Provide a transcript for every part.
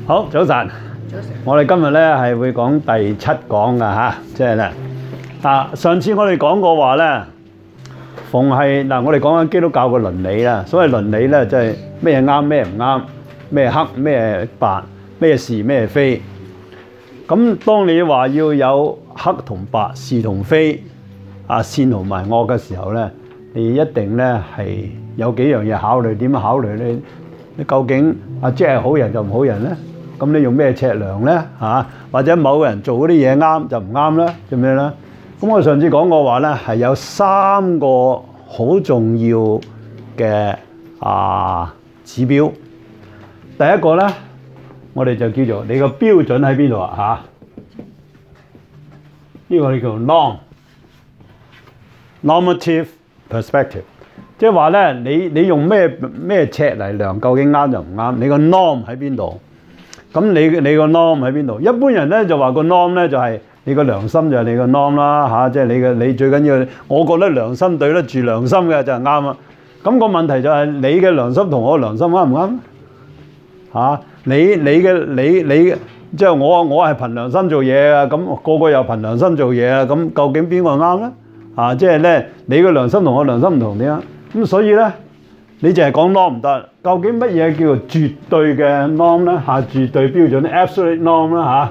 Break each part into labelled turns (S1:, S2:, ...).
S1: 好，早晨。我哋今日咧係會講第7講㗎吓，即係咧上次我哋講過話咧，逢係我哋講緊基督教嘅倫理啦。所謂倫理咧，即係咩啱咩唔啱，咩黑咩白，咩是咩非。咁當你話要有黑同白、是同非、善同埋惡嘅時候咧，你一定咧係有幾樣嘢考慮。點樣考慮咧？你究竟即係好人就唔好人咧？咁你用咩尺量咧？或者某個人做嗰啲嘢啱就唔啱咧？做咩咧？咁我上次講過話咧，係有3個好重要嘅指標。第一個咧，我哋就叫做你個標準喺邊度啊？呢個你叫 normative perspective， 即係話咧，你用咩尺嚟量究竟啱就唔啱？你個 norm 喺邊度？咁你個 norm 喺邊度？一般人咧就話個 norm 咧就係你個良心就係你個 norm 啦，即係你最緊要，我覺得良心對得住良心嘅就係啱啦。咁個問題就係你嘅良心同我嘅良心啱唔啱？你即係我係憑良心做嘢啊，咁個個又憑良心做嘢啊，咁究竟邊個啱咧？即係咧你嘅良心同我良心唔同點啊？咁所以咧。你淨係講 norm 唔得，究竟乜嘢叫做絕對嘅 norm 咧？絕對標準 absolute norm 啦，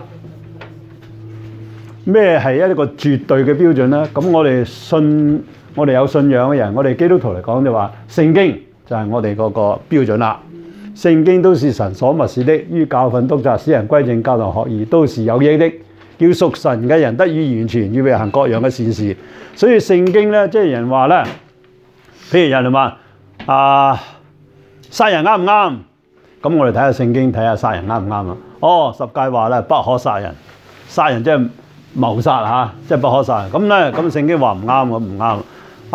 S1: 咩係一個絕對嘅標準咧？咁我哋有信仰嘅人，我哋基督徒嚟講就話聖經就係我哋嗰個標準啦。聖經都是神所默示的，於教訓、督責、使人歸正、教導學義，都是有益的，叫屬神嘅人得以完全，預備行各樣嘅善事。所以聖經咧，即係人話咧，譬如人哋話。殺人啱唔啱？咁我哋睇下聖經，睇下殺人啱唔啱啊？十誡話咧，不可殺人，殺人即係謀殺即係不可殺人。咁咧，咁聖經話唔啱，咁唔啱。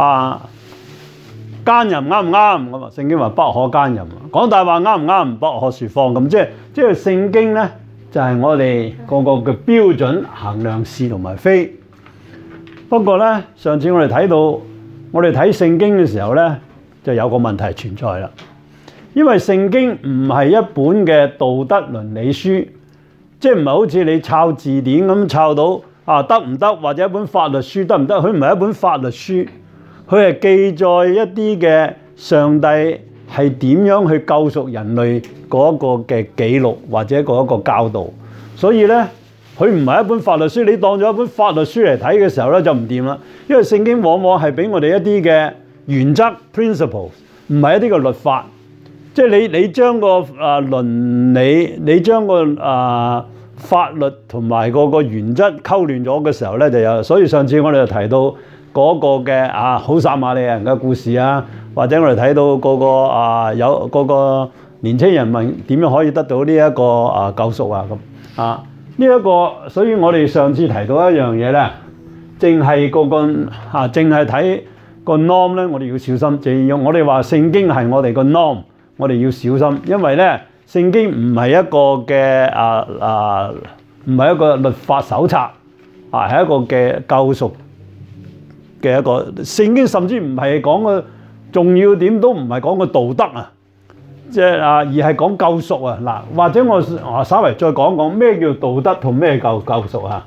S1: 奸淫啱唔啱？咁聖經話不可奸淫。講大話啱唔啱？不可説謊。咁即係聖經咧，就係我哋個個嘅標準衡量是同埋非。不過咧，上次我哋睇聖經嘅時候咧，就有個問題存在啦，因為聖經唔係一本嘅道德倫理書，即係唔係好似你抄字典咁抄到得唔得，或者一本法律書得唔得？佢唔係一本法律書，佢係記載一啲嘅上帝係點樣去救贖人類嗰個嘅記錄或者嗰一個教導，所以咧佢唔係一本法律書。你當咗一本法律書嚟睇嘅時候咧就唔掂啦，因為聖經往往係俾我哋一啲嘅原則 principle， 唔係一啲個律法，即係你將個倫理，你將個法律同埋個原則溝亂咗嘅時候咧，就有。所以上次我哋就提到嗰個嘅好撒瑪利亞人嘅故事啊，或者我哋睇到有嗰個年青人問點樣可以得到呢一個救贖啊咁呢一個，所以我哋上次提到一樣嘢咧，淨係淨係睇個 norm 咧，我哋要小心。我哋話聖經係我哋個 norm， 我哋要小心，因為咧聖經唔係一個嘅唔係一個律法手冊係一個嘅救贖嘅一個聖經，甚至唔係講個重要點，都唔係講個道德即係而係講救贖嗱，或者我稍微再講講咩叫道德同咩救贖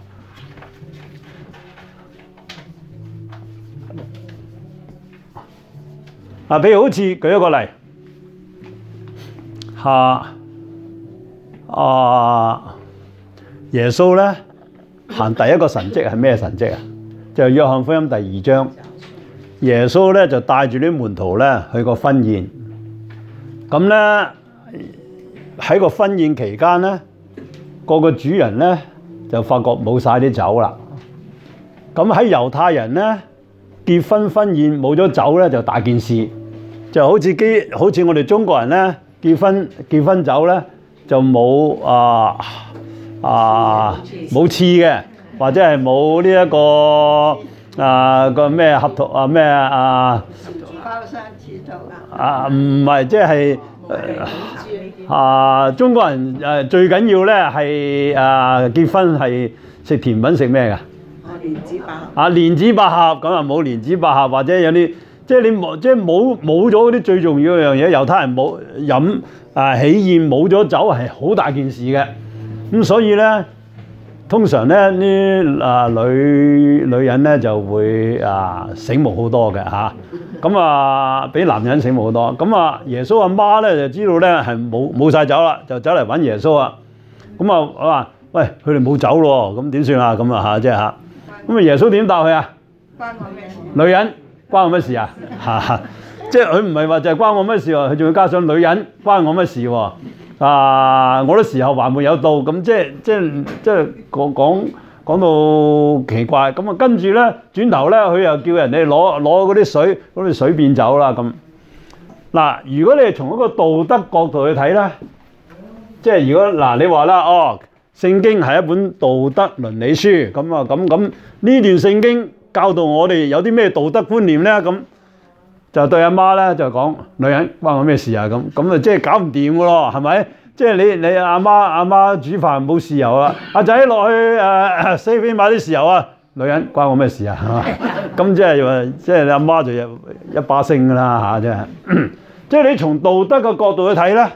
S1: 譬如好似舉一個例，耶穌咧行第一個神蹟係咩神蹟啊？就係約翰福音第2章，耶穌咧就帶住啲門徒咧去個婚宴。咁咧喺個婚宴期間咧，個主人咧就發覺冇晒啲酒啦。咁喺猶太人咧，結婚宴冇咗酒咧就大件事，就好似我哋中國人咧結婚酒咧就冇冇刺嘅，或者係冇呢一個個咩合同咩
S2: 包山指導
S1: 唔係即係中國人最緊要咧係結婚係食甜品，食咩㗎？
S2: 蓮子百合
S1: 蓮子百合，咁冇蓮子百合，或者有啲即係冇咗嗰啲最重要嘅樣嘢。猶太人冇飲喜宴冇咗酒係好大件事嘅。咁所以咧，通常咧女人咧就會醒目好多嘅嚇。咁比男人醒目好多。咁耶穌阿媽咧就知道咧係冇晒酒啦，就走嚟揾耶穌啊。咁我話：喂，佢哋冇酒咯，咁點算啊？咁即係嚇。咁耶穌點答佢啊？
S2: 關我咩事？
S1: 女人關我乜事啊？即係佢唔係話就係關我乜事喎，佢仲要加上女人關我乜事喎？我啲時候還沒有到，咁即係講到奇怪。咁跟住咧轉頭咧，佢又叫人哋攞嗰啲水，嗰啲水變酒啦咁。嗱，如果你係從一個道德角度去睇咧，即係如果你話啦，聖經係一本道德倫理書，咁呢段聖經教導我哋有啲咩道德觀念咧？咁就對阿媽咧就講：女人關我咩事啊？咁即係搞唔掂噶咯，係咪？即係你阿媽煮飯冇豉油啦，阿仔落去Safeway買啲豉油啊，女人關我咩事啊？係嘛？咁即係你阿媽就一把聲噶啦嚇，即係你從道德嘅角度去睇咧，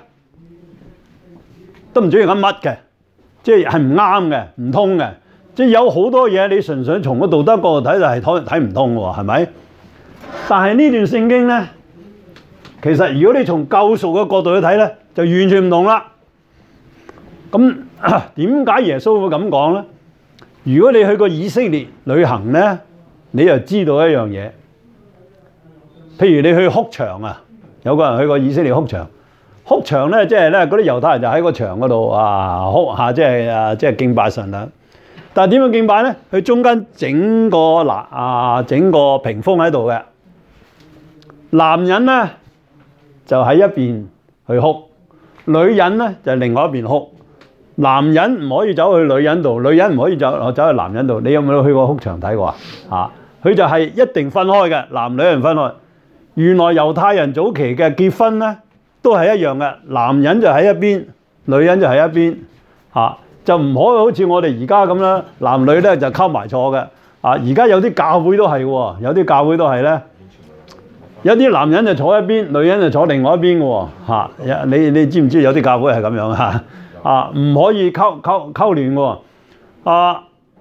S1: 都唔中意咁乜嘅，即係唔啱嘅，唔通嘅。即係有好多嘢你純粹從個道德角度睇就係睇唔通喎，係咪？但係呢段聖經咧，其實如果你從救贖嘅角度去睇咧，就完全唔同啦。咁點解耶穌會咁講咧？如果你去過以色列旅行咧，你就知道一樣嘢。譬如你去哭牆啊，有個人去過以色列哭牆。哭牆咧，即係咧嗰啲猶太人就喺個牆嗰度哭下，即係敬拜神啦。但係點樣敬拜咧？佢中間整個屏風喺度嘅。男人咧就喺一邊去哭，女人咧就另外一邊哭。男人唔可以走去女人度，女人唔可以走去男人度。你有冇去過哭牆睇過啊？佢就係一定分開嘅，男女人分開。原來猶太人早期嘅結婚咧都係一樣嘅，男人就喺一邊，女人就喺一邊就唔可以好似我哋而家咁啦，男女咧就溝埋坐嘅。而家有啲教會都係喎，有啲教會都係咧。有啲男人就坐一邊，女人就坐另外一邊嘅喎。你知唔知有啲教會係咁樣唔可以溝亂嘅喎。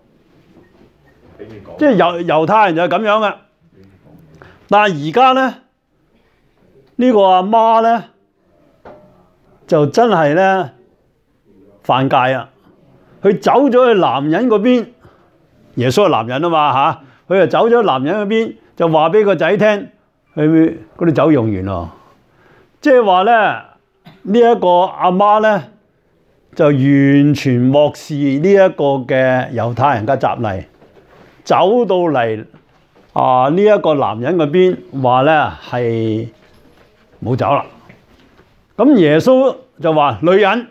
S1: 即係猶太人就係咁樣嘅。但係而家咧，呢個阿媽咧就真係咧犯戒啊！佢走咗去男人嗰邊，耶穌係男人啊嘛佢就走咗去男人嗰邊，就話俾個仔聽。佢嗰啲酒用完咯，即係話咧呢一個阿媽咧就完全漠視呢一個嘅猶太人嘅習例，走到嚟呢一個男人嗰邊話咧係冇酒啦。咁耶穌就話：女人，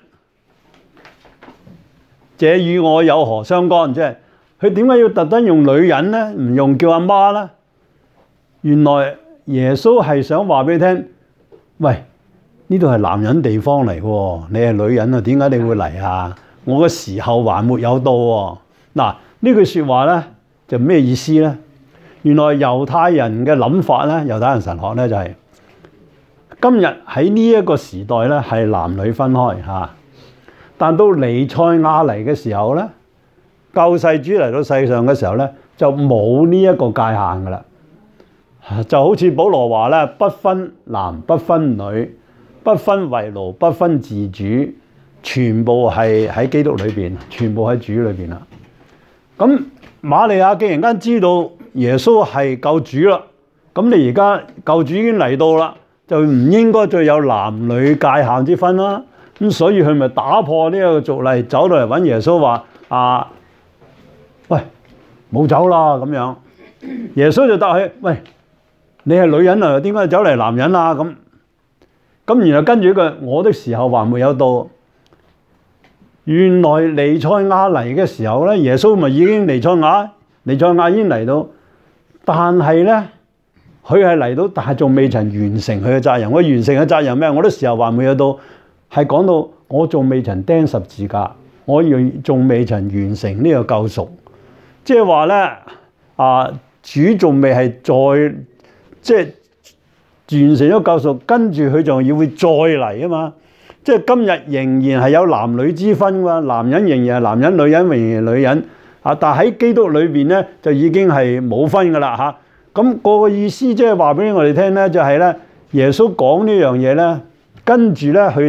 S1: 這與我有何相干？即係佢點解要特登用女人咧，唔用叫阿媽咧？原來耶穌係想話俾你聽，喂，呢度係男人地方嚟喎，你係女人啊，點解你會嚟啊？我嘅時候還沒有到喎。嗱，呢句説話咧就咩意思咧？原來猶太人嘅諗法咧，猶太人神學咧就係今日喺呢一個時代咧係男女分開但到彌賽亞嚟嘅時候咧，救世主嚟到世上嘅時候咧，就冇呢一個界限噶啦。就好似保羅話咧，不分男不分女，不分為奴不分自主，全部係喺基督裏邊，全部喺主裏邊啦。咁瑪利亞既然間知道耶穌係救主啦，咁你而家救主已經嚟到啦，就唔應該再有男女界限之分啦。咁所以佢咪打破呢個俗例，走到嚟揾耶穌話喂，冇酒啦咁樣。耶穌就答佢：喂，你係女人啊，點解走嚟男人啊？咁然後跟住佢：我的時候還沒有到。原來彌賽亞嚟嘅時候咧，耶穌咪已經彌賽亞已經嚟到，但係咧佢係嚟到，但係仲未曾完成佢嘅責任。佢完成嘅責任咩？我的時候還沒有到，係講到我仲未曾釘十字架，我仲未曾完成呢個救贖。即係話咧主仲未係再即係完成咗救贖，跟住佢仲要會再嚟啊嘛。 即係今日仍然係有男女之分㗎，男人仍然係男人，女人仍然係女人啊！但係喺基督裏邊咧，就已經係冇分㗎啦嚇。咁個意思即係話俾我哋聽咧，就係咧，耶穌講呢樣嘢咧，跟住佢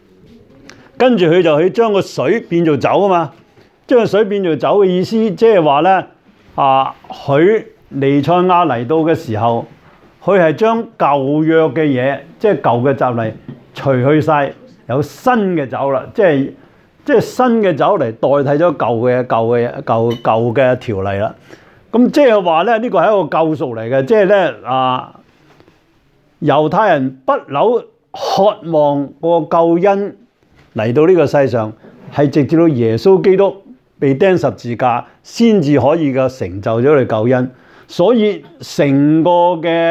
S1: 就去將個水變做酒啊嘛！將個水變做酒嘅意思，即係話咧佢彌賽亞嚟到嘅時候，佢係將舊約嘅嘢，即係舊嘅習例除去晒，有新嘅酒啦，即係新嘅酒嚟代替咗舊嘅條例啦。咁即係話咧，呢個係一個救贖嚟嘅，即係咧猶太人不嬲渴望個救恩嚟到呢個世上，係直至到耶穌基督被釘十字架先至可以嘅成就咗佢救恩。所以成個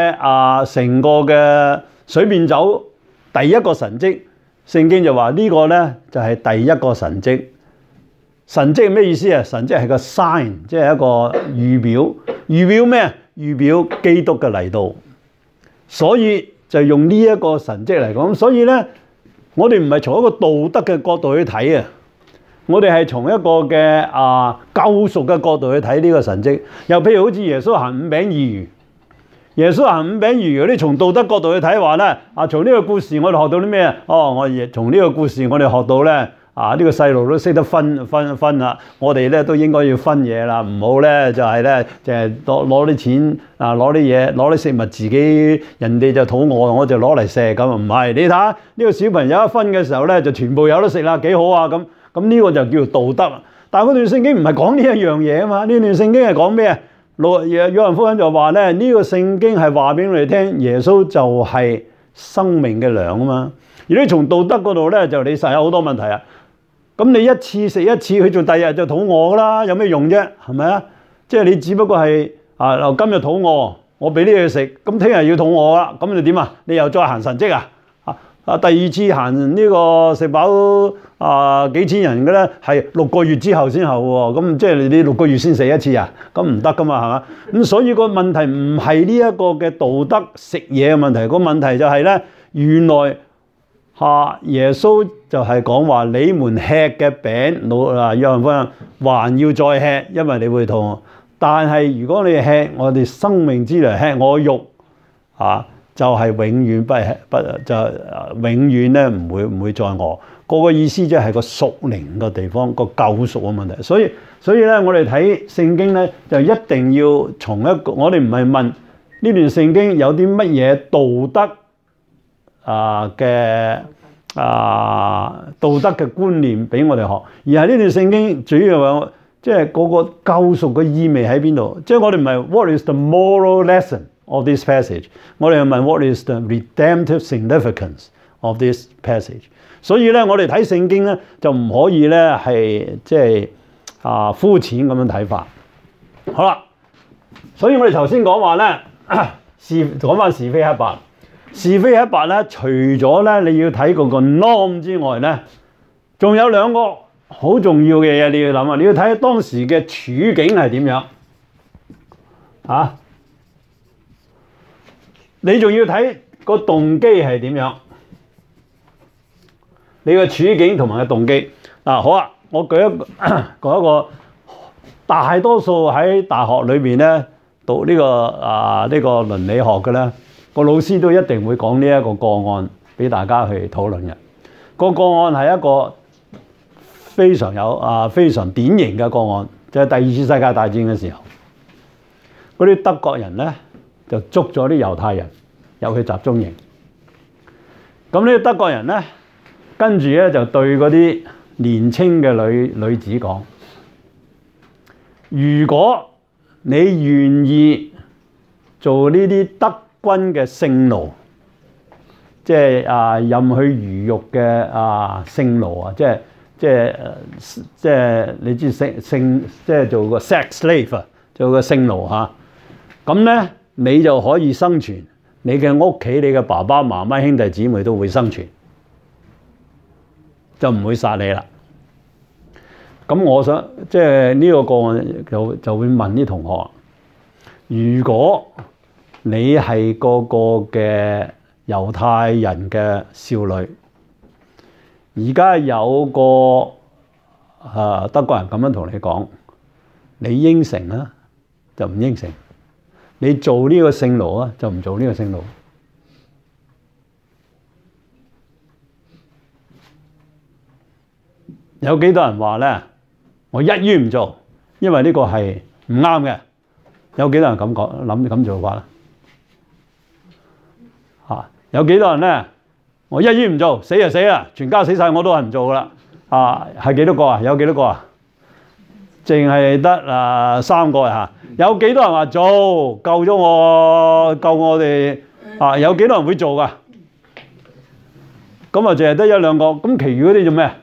S1: 嘅水變酒第一個神蹟，聖經就話呢個咧就係第一個神蹟。神蹟係咩意思啊？神蹟係個 sign， 即係一個預表。預表咩？預表基督嘅嚟到。所以就用呢一個神蹟嚟講。所以咧，我哋唔係從一個道德嘅角度去睇啊，我哋係從一個嘅救贖嘅角度去睇呢個神蹟。又譬如好似耶穌行5餅2魚，耶穌行5餅2魚，嗰啲從道德角度去睇話咧，從呢個故事我哋學到啲咩啊？我亦從呢個故事我哋學到咧。呢個細路都識得分啦，我哋咧都應該要分嘢啦，唔好咧就係咧就係攞啲錢攞啲嘢攞啲食物自己，人哋就肚餓我就攞嚟食咁，唔係。你睇下呢個小朋友一分嘅時候咧就全部有得食啦，幾好啊咁。咁呢個就叫做道德。但係嗰段聖經唔係講呢一樣嘢啊嘛，呢段聖經係講咩啊？約翰福音就話咧，呢個聖經係話俾我哋聽，耶穌就係生命嘅糧啊嘛。而你從道德嗰度咧就你實有好多問題啊。咁你一次食一次，佢仲第二日就肚餓啦，有咩用啫？係咪啊？即係你只不過係今日肚餓，我俾啲嘢食，咁聽日要肚餓啦，咁你點啊？你又再行神蹟啊？第二次行呢個食飽幾千人嘅咧，係6個月之後先後喎，咁即係你6個月先食一次啊？咁唔得噶嘛，係嘛？咁所以個問題唔係呢一個嘅道德食嘢嘅問題，個問題就係咧，原來耶穌就係講話你們吃嘅餅，約翰福音還要再吃，因為你會肚餓。但係如果你吃我哋生命之糧，吃我肉就係永遠永遠咧唔會再餓。個意思即係個屬靈嘅地方，個救贖嘅問題。所以咧，我哋睇聖經咧就一定要從一個，我哋唔係問呢段聖經有啲乜嘢道德道德嘅觀念俾我哋學，而係呢段聖經主要話，即係嗰個救贖嘅意味喺邊度？即係我哋唔係 What is the moral lesson of this passage？ 我哋係問 What is the redemptive significance of this passage？ 所以咧，我哋睇聖經咧就唔可以咧係即係膚淺咁樣睇法。好啦，所以我哋頭先講話咧講翻是非黑白。是非黑白咧，除咗咧你要睇嗰個 norm 之外咧，仲有兩個好重要嘅嘢你要諗啊！你要睇當時嘅處境係點樣你仲要睇個動機係點樣？你個處境同埋個動機好啊！我舉一個大多數喺大學裏邊咧讀呢個倫理學嘅咧。個老師都一定會講呢一個個案俾大家去討論嘅。個案係一個非常典型嘅個案，就係第二次世界大戰嘅時候，嗰啲德國人咧就捉咗啲猶太人入去集中營。咁呢啲德國人咧，跟住咧就對嗰啲年青嘅女子講：如果你願意做呢啲德軍嘅性奴，即係任去魚肉嘅性奴啊，即係你知性即係做個 sex slave 啊，做個性奴嚇。咁咧你就可以生存，你嘅屋企、你嘅爸爸媽媽、兄弟姊妹都會生存，就唔會殺你啦。咁我想即係呢個個案就會問啲同學：如果你係個嘅猶太人嘅少女， 而家有個德國人咁樣同你講，你應承啦就唔應承，你做呢個聖奴啊就唔做呢個聖奴。有幾多人話咧？我一於唔做，因為呢個係唔啱嘅。有幾多人咁講咁做法啊？有幾多人咧？我一於唔做，死就死啦，全家死晒我都係唔做噶啦。係幾多個啊？有幾多個啊？淨係得3個啊！有幾多人話做救咗我哋有幾多人會做噶？咁啊，淨係得1、2個，咁其餘嗰啲做咩？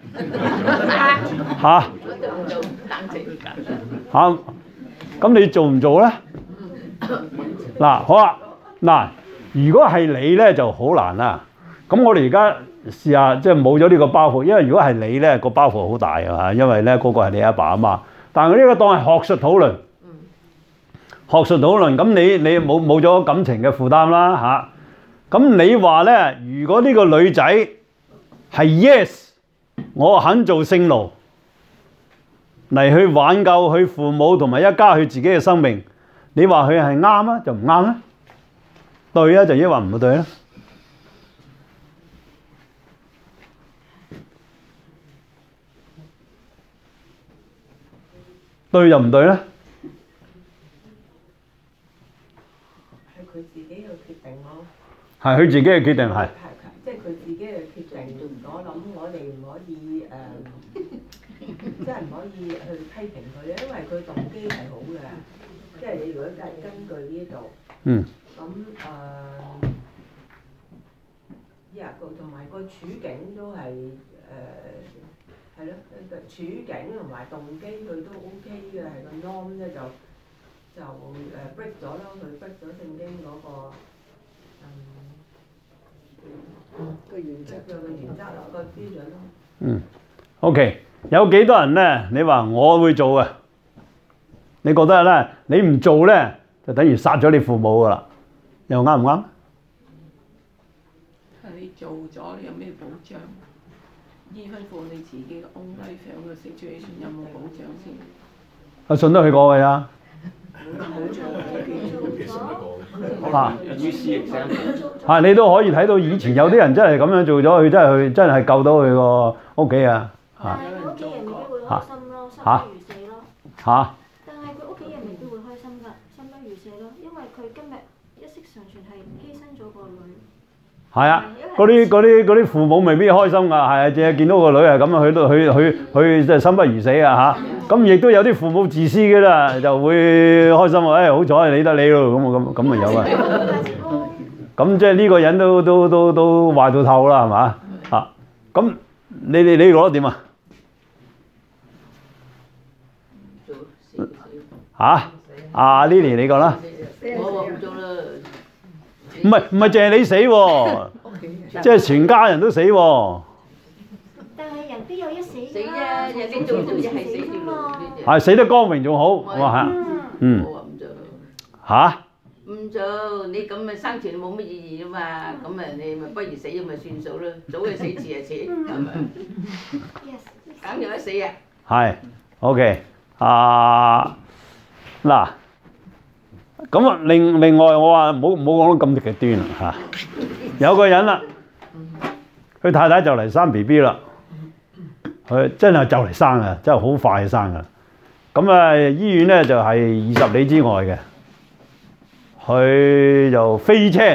S1: 咁你做唔做咧？好啊，如果係你咧就好難啦。咁我哋而家試下，即係冇咗呢個包袱，因為如果係你咧，個包袱好大啊，因為咧嗰個係你阿爸阿媽。但係呢個當係學術討論，咁你冇咗感情嘅負擔啦嚇。咁你話咧，如果呢個女仔係 yes， 我肯做聖奴嚟去挽救佢父母同埋一家佢自己嘅生命，你話佢係啱啊，就唔啱咧？對啊，就抑或唔對咧？對就唔對咧？
S2: 係佢自己嘅決定咯。
S1: 係佢自己嘅決定係。
S2: 即係佢自己嘅決定。我諗我哋唔可以即係唔可以去批評佢咧，因為佢動機係好嘅。即係你如果根據呢度，咁同埋個處境都係係咯，處境同埋動機佢都 OK 嘅，係個 norm 咧就break 咗咯，佢 break 咗聖經嗰個原則咯，個標準咯。
S1: OK， 有幾多人咧？你話我會做嘅，你覺得咧？你唔做咧，就等於殺咗你父母噶啦，又啱唔啱？
S3: 你做咗，你有咩保障？Even for 你自己嘅 own life 嘅 situation 有冇保障先？
S1: 信得佢講嘅呀。你都可以睇到以前有啲人真係咁樣做咗，佢真係救到佢個屋企啊！
S4: 但係佢屋企人未必會開心咯，生不如死咯。但係佢屋企人未必會開心㗎，生不如死咯，因為佢今日一息尚存係犧牲咗個女。
S1: 係啊，嗰啲父母未必開心㗎，係啊，淨係見到個女係咁啊，佢真係生不如死啊嚇！咁亦都有啲父母自私嘅啦，就會開心啊！好彩理得你咯，咁咪有啊！咁即係呢個人都壞到透啦，係嘛？咁你覺得點啊？Lily 你講啦。
S3: 我唔做啦。
S1: 唔係淨係你死喎，即係全家人都死喎。
S4: 但係人必有一死
S3: 㗎啦，人哋做一係死啫嘛。
S1: 係死得光榮仲好，我話
S3: 我話唔做。唔做，你咁咪生存冇乜意義啊嘛，咁啊你咪不如死咗咪算數咯，早就死遲就遲，係咪？梗有得死啊！
S1: 係 ，OK，嗱。咁啊，另外我話唔好講得咁極端啦。有個人啦，佢太太就嚟生 BB 啦，佢真係就嚟生啊，真係好快生啊。咁啊，醫院咧就係20里之外嘅，佢就飛車，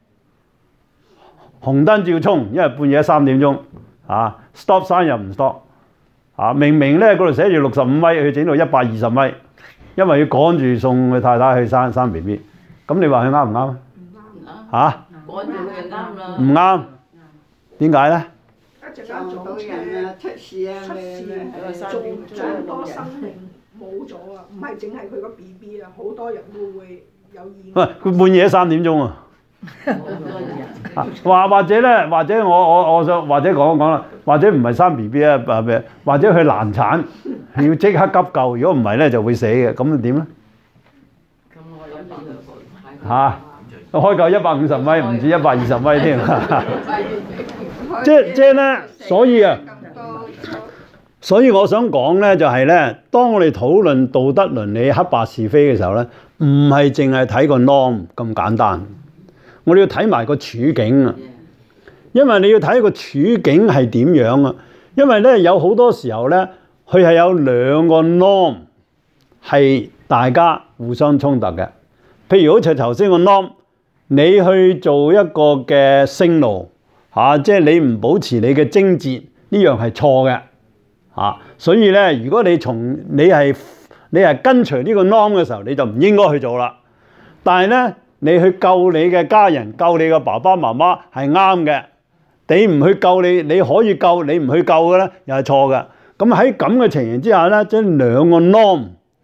S1: 紅燈照衝，因為半夜3點鐘，stop sign 又唔 stop，明明咧嗰度寫住65米，佢整到120米。因為要趕住送佢太太去生 BB， 咁你話佢啱唔啱啊？
S3: 唔啱。趕住佢就啱啦。
S1: 唔啱，點解咧？
S2: 一陣間撞到人啊，出事啊，
S5: 仲多生命冇咗啊！唔係淨係佢個 BB 啊，好多人都會有意外。
S1: 佢半夜3點鐘啊！或者咧，或者我想或者講啦，或者唔係生 BB 啊，或者佢難產，要即刻急救，如果唔係咧就會死嘅，咁點咧？
S3: 咁我諗
S1: 開夠150米，唔止120米添。即係咧，所以啊， 所以我想講咧，就係咧，當我哋討論道德倫理黑白是非嘅時候咧，唔係淨係睇個 norm 咁簡單，我哋要睇埋個處境啊。因為你要睇個處境係點樣啊。因為咧有好多時候咧，佢係有兩個 norm 係大家互相衝突嘅。譬如好似頭先個 norm， 你去做一個嘅性奴嚇，即係你唔保持你嘅貞節，呢樣係錯嘅。所以咧，如果你係跟隨呢個 norm 嘅時候，你就唔應該去做啦。但係咧，你去救你嘅家人，救你嘅爸爸媽媽係啱嘅。你唔去救你可以救，你唔去救嘅咧，又係錯嘅。咁喺咁嘅情形之下咧，即係兩個 norm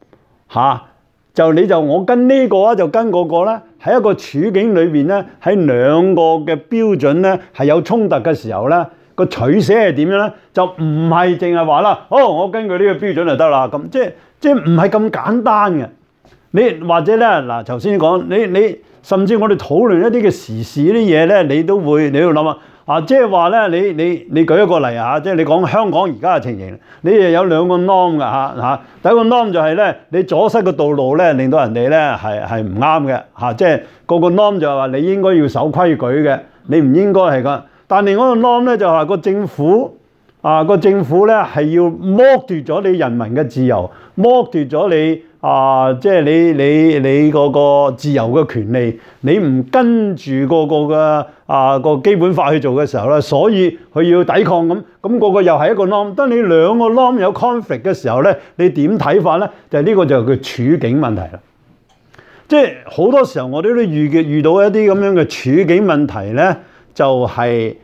S1: 我跟呢個啊，就跟嗰個咧，喺一個處境裏邊咧，喺兩個嘅標準咧係有衝突嘅時候咧。個取捨係點樣咧？就唔係淨係話啦，我根據呢個標準就得啦。咁即係唔係咁簡單嘅。你或者咧嗱，頭先講你甚至我哋討論一啲嘅時事啲嘢咧，你要諗即係話咧，你舉一個例即係你講香港而家嘅情形，你又有兩個 norm 㗎。第一個 norm 就係咧，你阻塞個道路咧，令到人哋咧係唔啱嘅即係個 norm 就係話你應該要守規矩嘅，你唔應該係咁。但另外一個 norm 咧就係個政府咧係要剝奪咗你人民嘅自由，剝奪咗你即係你嗰個自由嘅權利，你唔跟住個基本法去做嘅時候咧，所以佢要抵抗咁個又係一個 norm。當你兩個 norm 有 conflict 嘅時候咧，你點睇法咧？就呢個就係佢處境問題啦。即係好多時候我哋都遇到一啲咁樣嘅處境問題咧。就係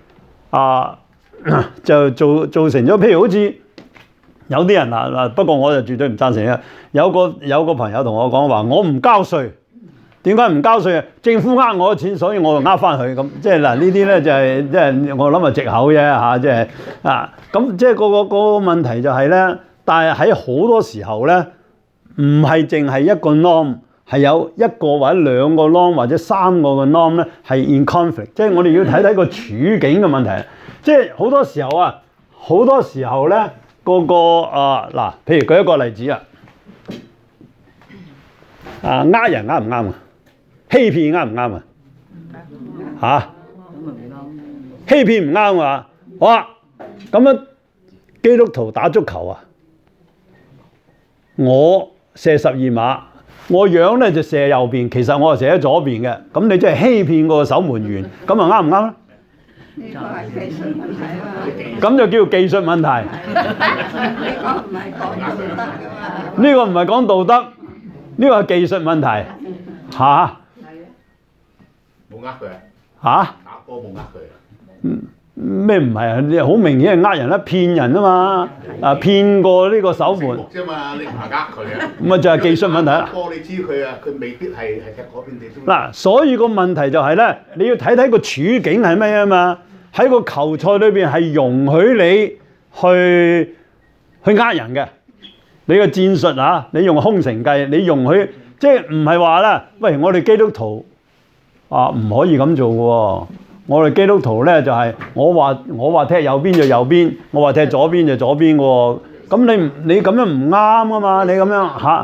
S1: 就造成咗，譬如好似有啲人不過我就絕對唔贊成嘅。有個朋友同我講話，我唔交稅，點解唔交稅啊？政府呃我嘅錢，所以我就呃翻佢咁。即係呢啲咧就係即係我諗係藉口啫即係咁即係個問題就係咧，但係喺好多時候咧，唔係淨係一個 norm。係有一個或者兩個 norm 或者三個嘅 norm 咧係 in conflict， 即係我哋要睇個處境嘅問題。即係好多時候咧，譬如舉一個例子呃人啱唔啱啊？欺騙啱唔啱啊？欺騙唔啱啊！好啊，咁樣基督徒打足球啊，我射12碼。我樣咧就射右邊，其實我係射喺左邊嘅。咁你即係欺騙個守門員，咁啊啱唔啱咧？
S5: 呢個係技術問題啊嘛。
S1: 咁就叫技術問題。呢個唔係講道德，呢個係技術問題。
S6: 冇呃佢
S1: 啊？
S6: 打波冇呃佢
S1: 咩唔係啊？你好明顯係呃人啦，騙人啊嘛！騙過呢個守門
S6: 啫嘛，你唔係呃佢啊？
S1: 咪就係技術問題啦。
S6: 波你知佢未必係踢嗰邊地。
S1: 嗱，所以個問題就係咧，你要睇個處境係咩啊嘛？喺個球賽裏邊係容許你去呃人嘅，你個戰術你用空城計，你容許即係唔係話啦？喂，我哋基督徒唔可以咁做嘅喎。我哋基督徒咧就係我話踢右邊就右邊，我話踢左邊就左邊喎。咁你咁樣唔啱啊嘛？你咁樣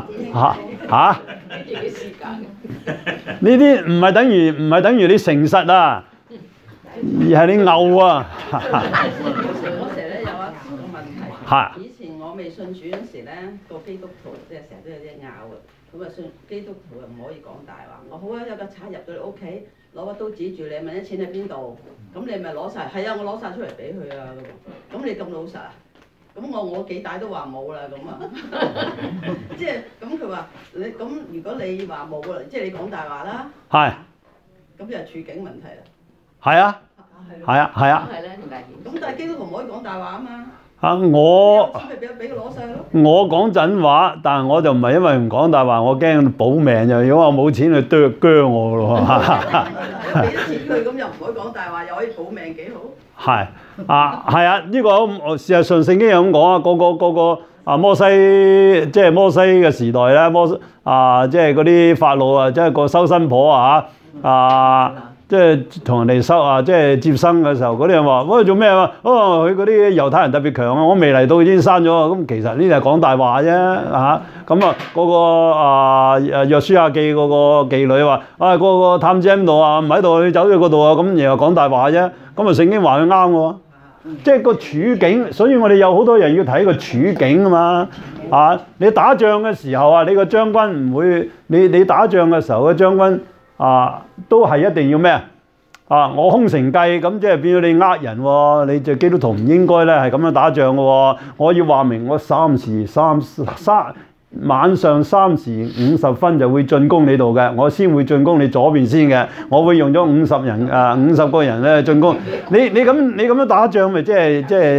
S1: 呢啲唔係等於你誠實啊，而係你拗啊。
S3: 我成日咧有一個問題，以前我未信主嗰時咧，個基督徒即係成日都有啲拗嘅，咁啊信基督徒又唔可以講大話。我好啊，有個賊入到你屋企。攞把刀指住你，問啲錢喺邊度？咁你咪攞晒？係啊，我攞晒出嚟俾佢啊咁。咁你咁老實啊？咁我幾大都話冇啦咁啊。即係咁佢話你咁，如果你話冇啦，即係你講大話啦。
S1: 係。
S3: 咁就係處境問題啦。
S1: 係啊。係啊。係啊。
S3: 係咧，點解？咁但係基督徒唔可以講大話啊嘛。
S1: 我
S3: 俾佢攞晒咯。
S1: 我講真話，但係我就唔係因為唔講大話，我驚保命就。如果我冇錢，佢啄我咯。
S3: 俾咗錢佢，咁又唔可以講大話，又可以保命，幾好。
S1: 係呢個事實上聖經有咁講啊，個摩西即係摩西嘅時代咧，即係嗰啲法老啊，即係個收生婆即係同人哋即係接生嘅時候，嗰啲人話：喂，做咩啊？哦，佢嗰啲猶太人特別強啊！我未嚟到已經生咗啊！咁其實呢啲係講大話啫嚇。咁啊，嗰個約書亞記嗰個妓女話：嗰個探子喺度啊，唔喺度，佢走咗嗰度啊！咁然後講大話啫。咁啊，聖經話佢啱喎。即係個處境，所以我哋有好多人要睇個處境啊嘛。你打仗嘅時候啊，你個將軍唔會，你打仗嘅時候嘅將軍都係一定要咩我空城計，咁即係變咗你呃人喎。你隻基督徒唔應該咧係咁樣打仗嘅喎。我要話明我晚上3時50分就會進攻你度嘅，我先會進攻你左邊先嘅。我會用咗50個人咧進攻你咁樣打仗咪即係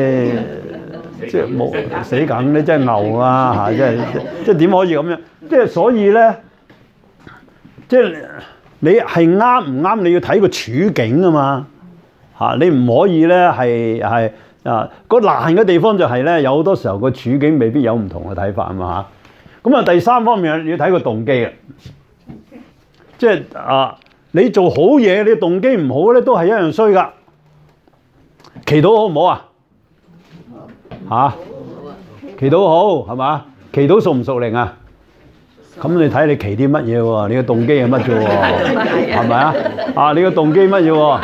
S1: 冇死梗，你真係牛啊嚇！即係點可以咁樣？即係所以咧，即係你係啱唔啱？你要睇個處境啊嘛嚇！你唔可以咧係個難嘅地方就係咧，有好多時候個處境未必有唔同嘅睇法啊嘛嚇。咁第三方面你要睇個動機啊，即係你做好嘢，你動機唔好咧，都係一樣衰噶。祈禱好唔好啊？祈禱好係嘛？祈禱屬唔屬靈啊？咁你睇你祈啲乜嘢喎？你嘅動機係乜啫喎？係咪啊？你嘅動機乜嘢喎？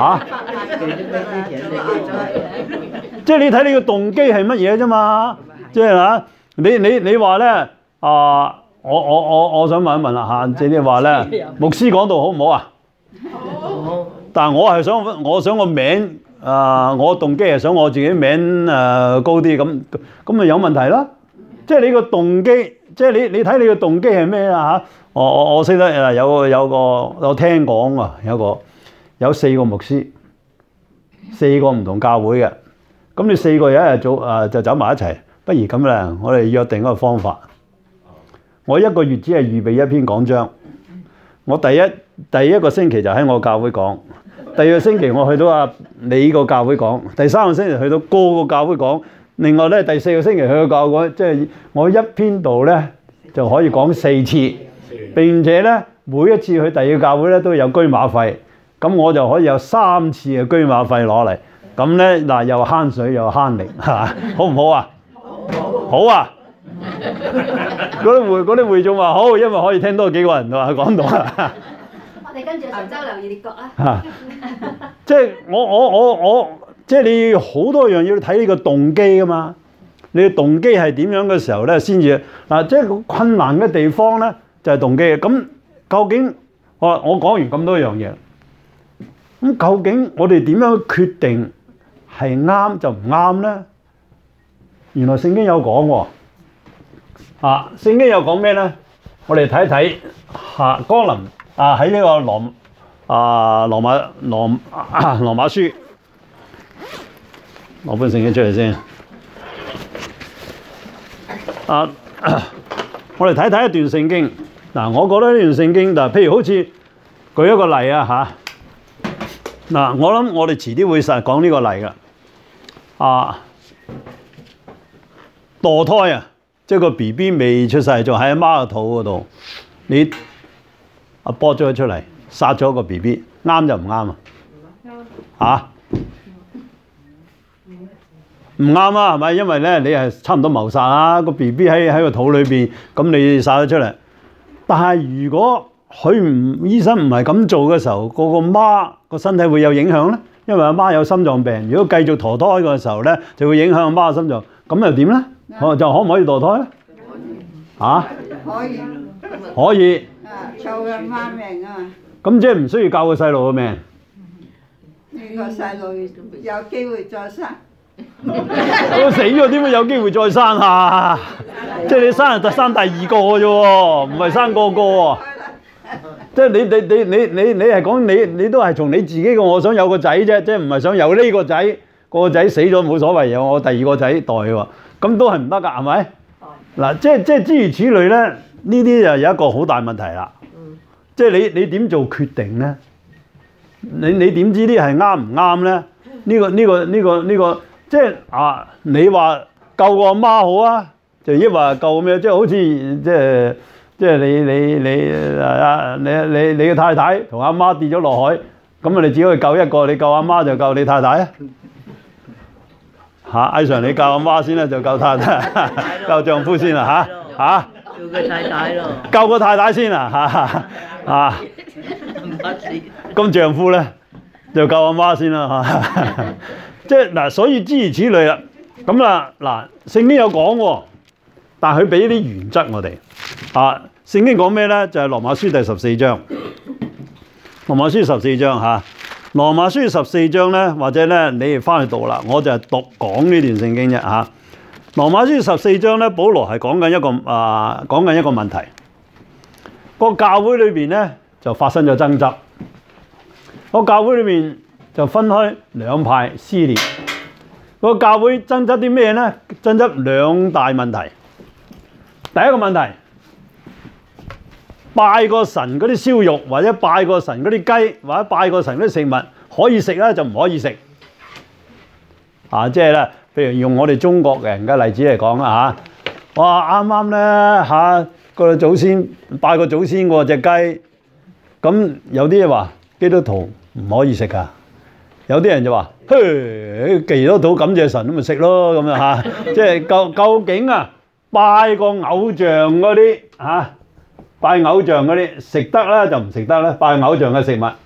S1: 即係你睇你嘅動機係乜嘢啫嘛？即係你話咧？我想問一問啦即係你話咧，牧師講道好唔好啊？好。但係我想個名我動機係想我自己名高啲，咁咪有問題啦。即係你個動機，即係你睇你個動機係咩啊嚇？我識得有個我聽講啊，有4個牧師，4個唔同教會嘅。咁你4個有一日就走埋一齊，不如咁啦，我哋約定一個方法。我1個月只係預備1篇講章，我第一個星期就喺我教會講，第2個星期我去到你個教會講，第3個星期去到個教會講，另外咧第4個星期去到教會，即係我一篇道咧就可以講4次，並且咧每一次去第2個教會咧都有車馬費，咁我就可以有3次嘅車馬費攞嚟，咁咧又慳水又慳力，好唔好啊？好啊！嗰啲會眾話好，因為可以聽多幾個人話講到啊。
S4: 我哋跟住神州留意列國啊。
S1: 即係我即係你好多樣要睇呢個動機噶嘛。你嘅動機係點樣嘅時候咧，先至即係困難嘅地方咧，就係動機。咁究竟我講完咁多樣嘢，咁究竟我哋點樣決定係啱就唔啱咧？原來聖經有講喎。聖經有講咩咧？我哋睇一睇江林喺呢個羅馬書攞本聖經出嚟先。我哋睇睇一段聖經。我覺得呢段聖經譬如好似舉一個例我諗我哋遲啲會實講呢個例㗎。墮胎啊！即係個 BB 未出世，仲喺阿媽個肚嗰度，你剝咗佢出嚟，殺咗個 BB，啱就唔啱啊？唔啱啊，係咪？因為咧你係差唔多謀殺啦，個 BB 喺個肚裏邊，咁你殺咗出嚟。但係如果醫生唔係咁做嘅時候，個媽個身體會有影響咧，因為阿媽有心臟病。如果繼續墮胎嘅時候咧，就會影響阿媽嘅心臟，咁又點咧？就可唔可以墮胎咧？可以。
S7: 救佢媽命啊嘛！
S1: 咁即係唔需要救個細路嘅命。
S7: 呢個細路有機會再生。
S1: 我死咗點會有機會再生啊？即係你生就生第2個啫喎，唔係生個喎。即係你係講你都係從你自己嘅我想有個仔啫，即係唔係想有呢個仔，個仔死咗冇所謂，有我第2個仔代喎。咁都係唔得㗎，係咪？即係諸如此類咧，呢啲就有一個好大問題啦。即係你點做決定咧？你點知啲係啱唔啱咧？呢個即係你話救個阿媽好啊，就抑或救咩？即係好似即係你嘅太太同阿媽跌咗落海， 咁你只可以救一個，你救阿媽就救你太太啊？艾 Sir 你救阿媽先啦，就救太太，救丈夫先啦
S3: 救佢太太咯。
S1: 救個太太先啊咁丈夫咧就救阿媽先啦即係嗱，所以諸如此類啦。咁啦嗱，聖經有講喎，但係佢俾啲原則我哋聖經講咩咧？就係羅馬書第14章。羅馬書14章羅馬書14章咧，或者咧你哋翻去讀啦，我就係講呢段聖經啫羅馬書14章咧，保羅係講緊一個問題。個教會裏邊咧就發生咗爭執，個教會裏邊就分開兩派撕裂。個教會爭執啲咩咧？爭執兩大問題。第一個問題，拜個神嗰啲燒肉，或者拜個神嗰啲雞，或者拜個神嗰啲食物，可以食咧就唔可以食。即係咧，譬如用我哋中國人嘅例子嚟講啦哇，啱啱咧個祖先拜個祖先喎隻雞，咁有啲話基督徒唔可以食噶，有啲人就話，嘿，祈禱到感謝神咁咪食咯咁樣即係究竟拜個偶像嗰啲拜偶像嗰啲食得咧就唔食得咧？拜偶像嘅食物呢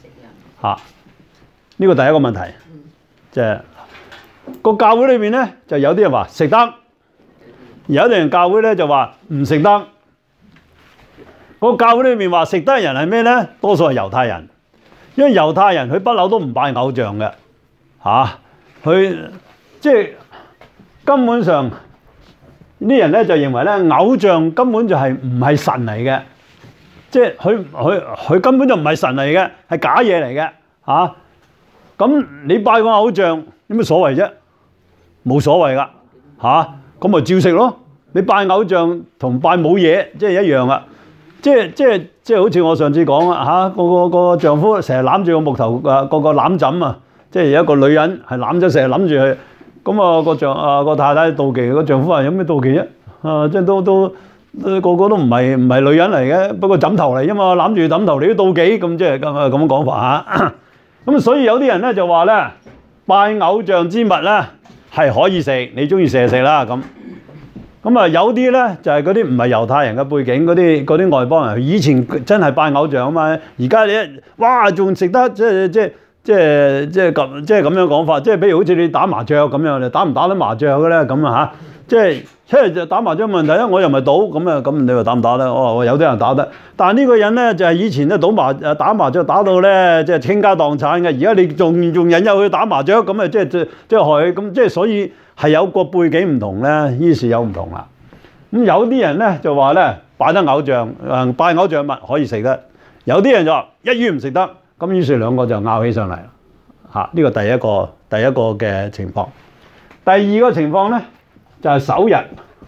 S1: 個第一個問題，即係個教會裏面咧就有啲人話食得，有啲人教會咧就話唔食得。個教會裏面話食得嘅人係咩咧？多數係猶太人，因為猶太人佢不嬲都唔拜偶像嘅佢即係根本上。啲人咧就認為咧偶像根本就係唔係神嚟嘅，即係佢根本就唔係神嚟嘅，係假嘢嚟嘅咁你拜個偶像有咩所謂啫？冇所謂噶咁咪照食咯。你拜偶像同拜冇嘢即係一樣噶，即係好似我上次講個丈夫成日攬住個木頭個攬枕即係有一個女人係攬咗成日攬住佢。咁個太太妒忌，個丈夫話有咩妒忌啫？即係都個個都唔係女人嚟嘅，不過枕頭嚟啫嘛，攬住枕頭你都妒忌，咁即係咁講法咁所以有啲人咧就話咧，拜偶像之物咧係可以食，你中意食就食啦咁。有啲咧就係嗰啲唔係猶太人嘅背景，嗰啲外邦人，以前真係拜偶像啊嘛，而家你哇仲食得即係咁樣講法，即係比如好似你打麻雀咁樣，你打唔打得麻雀嘅咧？咁即係就打麻雀問題咧，我又唔係賭咁你話打唔打得？我有啲人打得，但係呢個人咧就係以前咧打麻雀打到咧即係傾家蕩產嘅，而家你仲引誘佢打麻雀咁即係害佢咁，即係所以係有個背景唔同咧，於是有唔同啦。咁有啲人咧就話咧拜得偶像拜偶像物可以食得，有啲人就話一於唔食得。咁於是兩個就拗起上嚟啦呢個第一個嘅情況。第二個情況咧就係守日。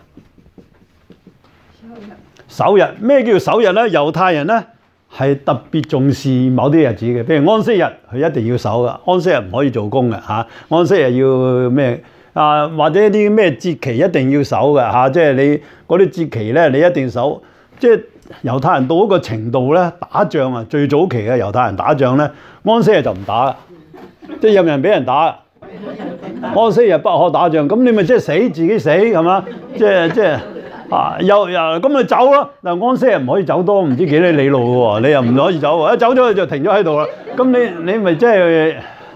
S1: 守日咩叫守日咧？猶太人咧係特別重視某啲日子嘅，譬如安息日佢一定要守噶，安息日唔可以做工嘅安息日要咩或者啲咩節期一定要守嘅即係你嗰啲節期咧你一定守，即係。猶太人到一個程度咧，打仗最早期嘅猶太人打仗咧，安息日就唔打，即係任人俾人打。安息日不可打仗，咁你咪即係死自己死係嘛？即係又咁咪走咯。嗱，安息日唔可以走多唔知幾多里路嘅喎，你又唔可以走喎，一走咗就停咗喺度啦。咁你咪即係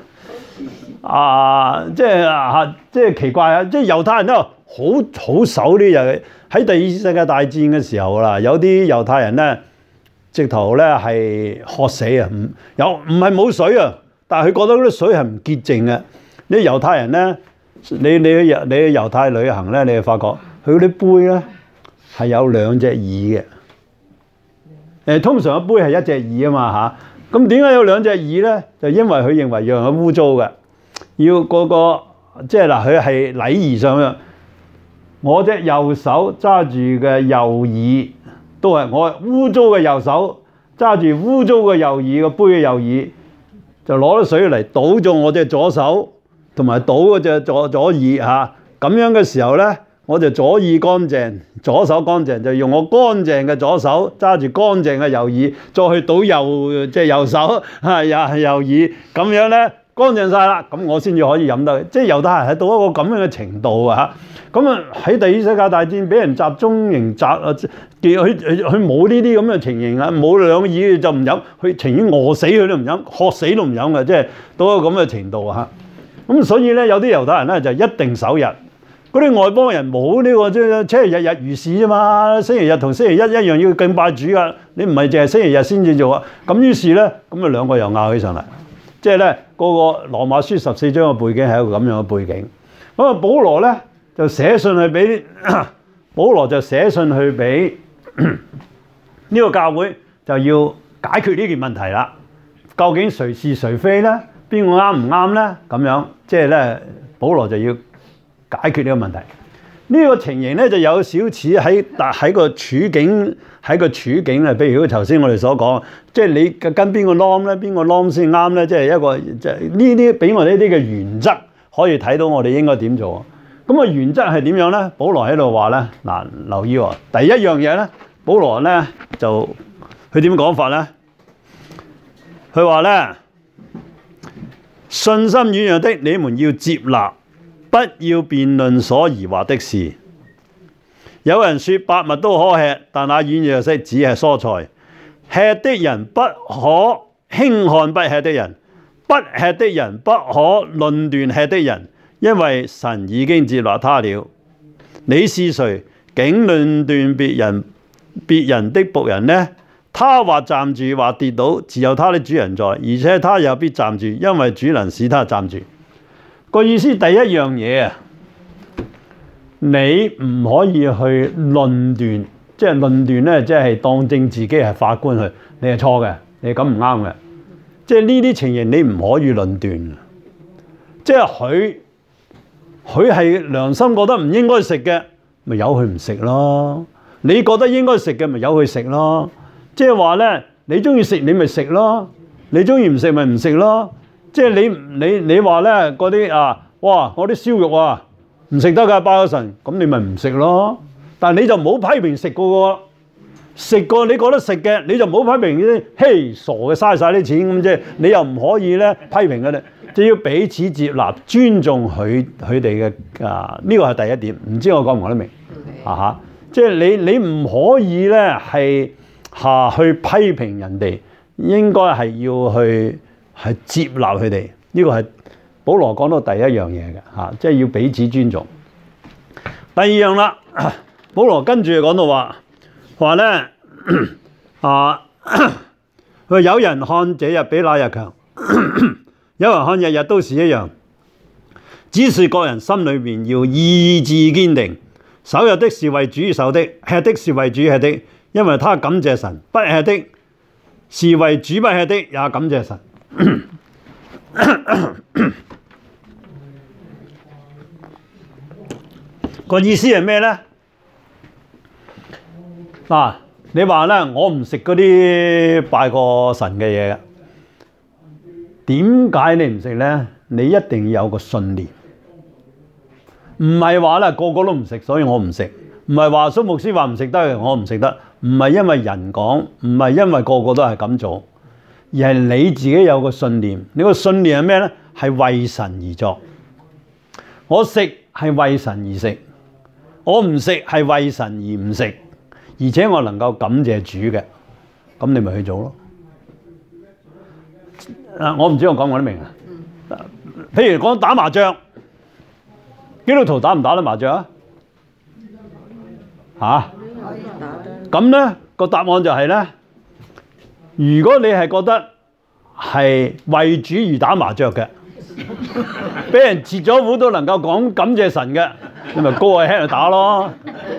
S1: 即係奇怪即係猶太人都好守呢日。喺第二次世界大戰嘅時候啦，有啲猶太人咧，直頭咧係渴死唔係冇水但係佢覺得嗰啲水係唔潔淨嘅。啲猶太人咧，你去猶太旅行咧，你就發覺佢嗰啲杯咧係有兩隻耳嘅。通常一杯係一隻耳啊嘛咁點解有兩隻耳咧？就因為佢認為樣係污糟嘅，要個即係佢係禮儀上嘅。我隻右手揸住嘅右耳，都係我污糟嘅右手揸住污糟嘅右耳個杯嘅右耳，就攞啲水嚟倒咗我隻左手，同埋倒嗰隻左耳咁樣嘅時候咧， 我就左耳乾淨，左手乾淨，就用我乾淨嘅左手揸住乾淨嘅右耳，再去倒右手右耳，咁樣咧乾淨晒啦，咁我先至可以飲得。即係猶太人係到一個咁樣嘅程度啊！咁啊喺第二次世界大戰俾人集中營集啊，佢冇呢啲咁嘅情形啊，冇兩耳就唔飲，佢情願餓死佢都唔飲，渴死都唔飲嘅，即係到一個咁嘅程度啊！咁所以咧有啲猶太人咧就一定守日。嗰啲外邦人冇呢個即係日日如是啫嘛，星期日同星期一樣要敬拜主噶，你唔係淨係星期日先至做啊。咁於是咧，咁啊兩個又拗起上嚟，即係咧個羅馬書14章嘅背景係一個咁樣嘅背景。咁啊保羅咧就寫信去俾呢個教會，就要解決呢件問題啦。究竟誰是誰非咧？邊個啱唔啱咧？咁樣即係咧保羅就要解決呢個問題，呢個情形咧就有少似喺個處境咧，譬如頭先我哋所講，即係你跟邊個 norm 咧，邊個 norm 先啱咧，即係一個即係呢啲俾我哋呢啲嘅原則可以睇到我哋應該點做。咁啊原則係點樣咧？保羅喺度話咧，嗱留意喎，第一樣嘢咧，保羅咧就佢點講法咧？佢話咧，信心軟弱的你們要接納。不要辯論所疑惑的事。有人說百物都可吃，但那軟弱的只係蔬菜。吃的人不可輕看不吃的人，不吃的人不可論斷吃的人，因為神已經接納他了。你是誰，竟論斷別人的僕人呢？他或站住或跌倒，自有他的主人在，而且他又必站住，因為主能使他站住。個意思第一樣嘢啊，你唔可以去論斷，即係論斷咧，即係當正自己係法官去，你係錯嘅，你咁唔啱嘅，即係呢啲情形你唔可以論斷。即係佢係良心覺得唔應該食嘅，咪由佢唔食咯。你覺得應該食嘅，咪由佢食咯。即係話咧，你中意食你咪食咯，你中意唔食咪唔食咯。即係你話咧嗰啲啊，哇！我啲燒肉啊唔食得㗎，拜咗神，咁你咪唔食咯。但係你就唔好批評食過你覺得食嘅，你就唔好批評啲嘿傻嘅嘥晒啲錢咁啫。你又唔可以咧批評佢哋，就要彼此接納、尊重佢哋嘅啊。呢個係第一點。唔知我講唔講得明啊？即係你唔可以咧係去批評人哋，應該係要去。係接納佢哋，呢個係保羅講到第一樣嘢嘅，即係要彼此尊重。第二樣啦，保羅跟住講到話咧佢有人看這日比那日強，有人看日日都是一樣，只是各人心裏面要意志堅定。守日的是為主守的，吃的是為主吃的，因為他感謝神；不吃的是為主不吃的，也感謝神。個意思係咩咧？嗱，你話咧，我唔食嗰啲拜過神嘅嘢嘅，點解你唔食咧？你一定要有個信念，唔係話咧個個都唔食，所以我唔食。唔係話蘇牧師話唔食得嘅，我唔食得。唔係因為人講，唔係因為個個都係咁做。而係你自己有個信念，你個信念係咩咧？係為神而作。我食係為神而食，我唔食係為神而唔食，而且我能夠感謝主嘅，咁你咪去做咯。我唔知我講唔講得明啊？譬如講打麻將，基督徒打唔打得麻將啊？咁咧個答案就係咧。如果你係覺得係為主而打麻雀嘅，俾人截咗糊都能夠講感謝神嘅，你咪高喺度打咯。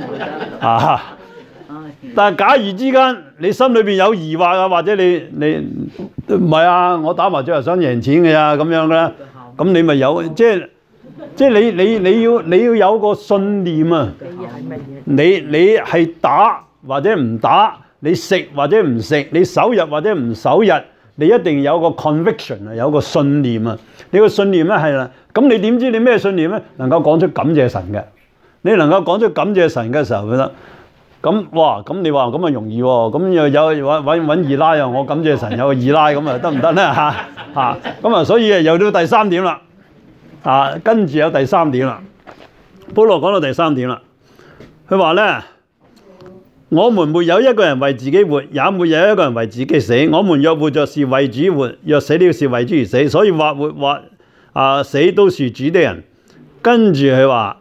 S1: 但係假如之間你心裏邊有疑惑啊，或者你唔係啊，我打麻雀係想贏錢嘅呀咁樣嘅，咁你咪有即係你要有個信念啊。你係打或者唔打？你食或者唔食，你守日或者唔守日，你一定有個 conviction 啊，有個信念啊。你個信念咧係啦，咁你點知你咩信念咧？能夠講出感謝神嘅， 你能夠講出感謝神嘅時候，覺得咁哇，咁你話咁啊容易喎，咁又有揾二奶啊，我感謝神有個二奶咁啊得唔得咧嚇？咁啊，所以又到第三點啦，跟住有第三點啦。保羅講到第三點啦，佢話咧，我們沒有一個人為自己活，也沒有一個人為自己死。我們若活着是為主活，若死了是為主而死。所以或活或死都是主的人。跟住佢話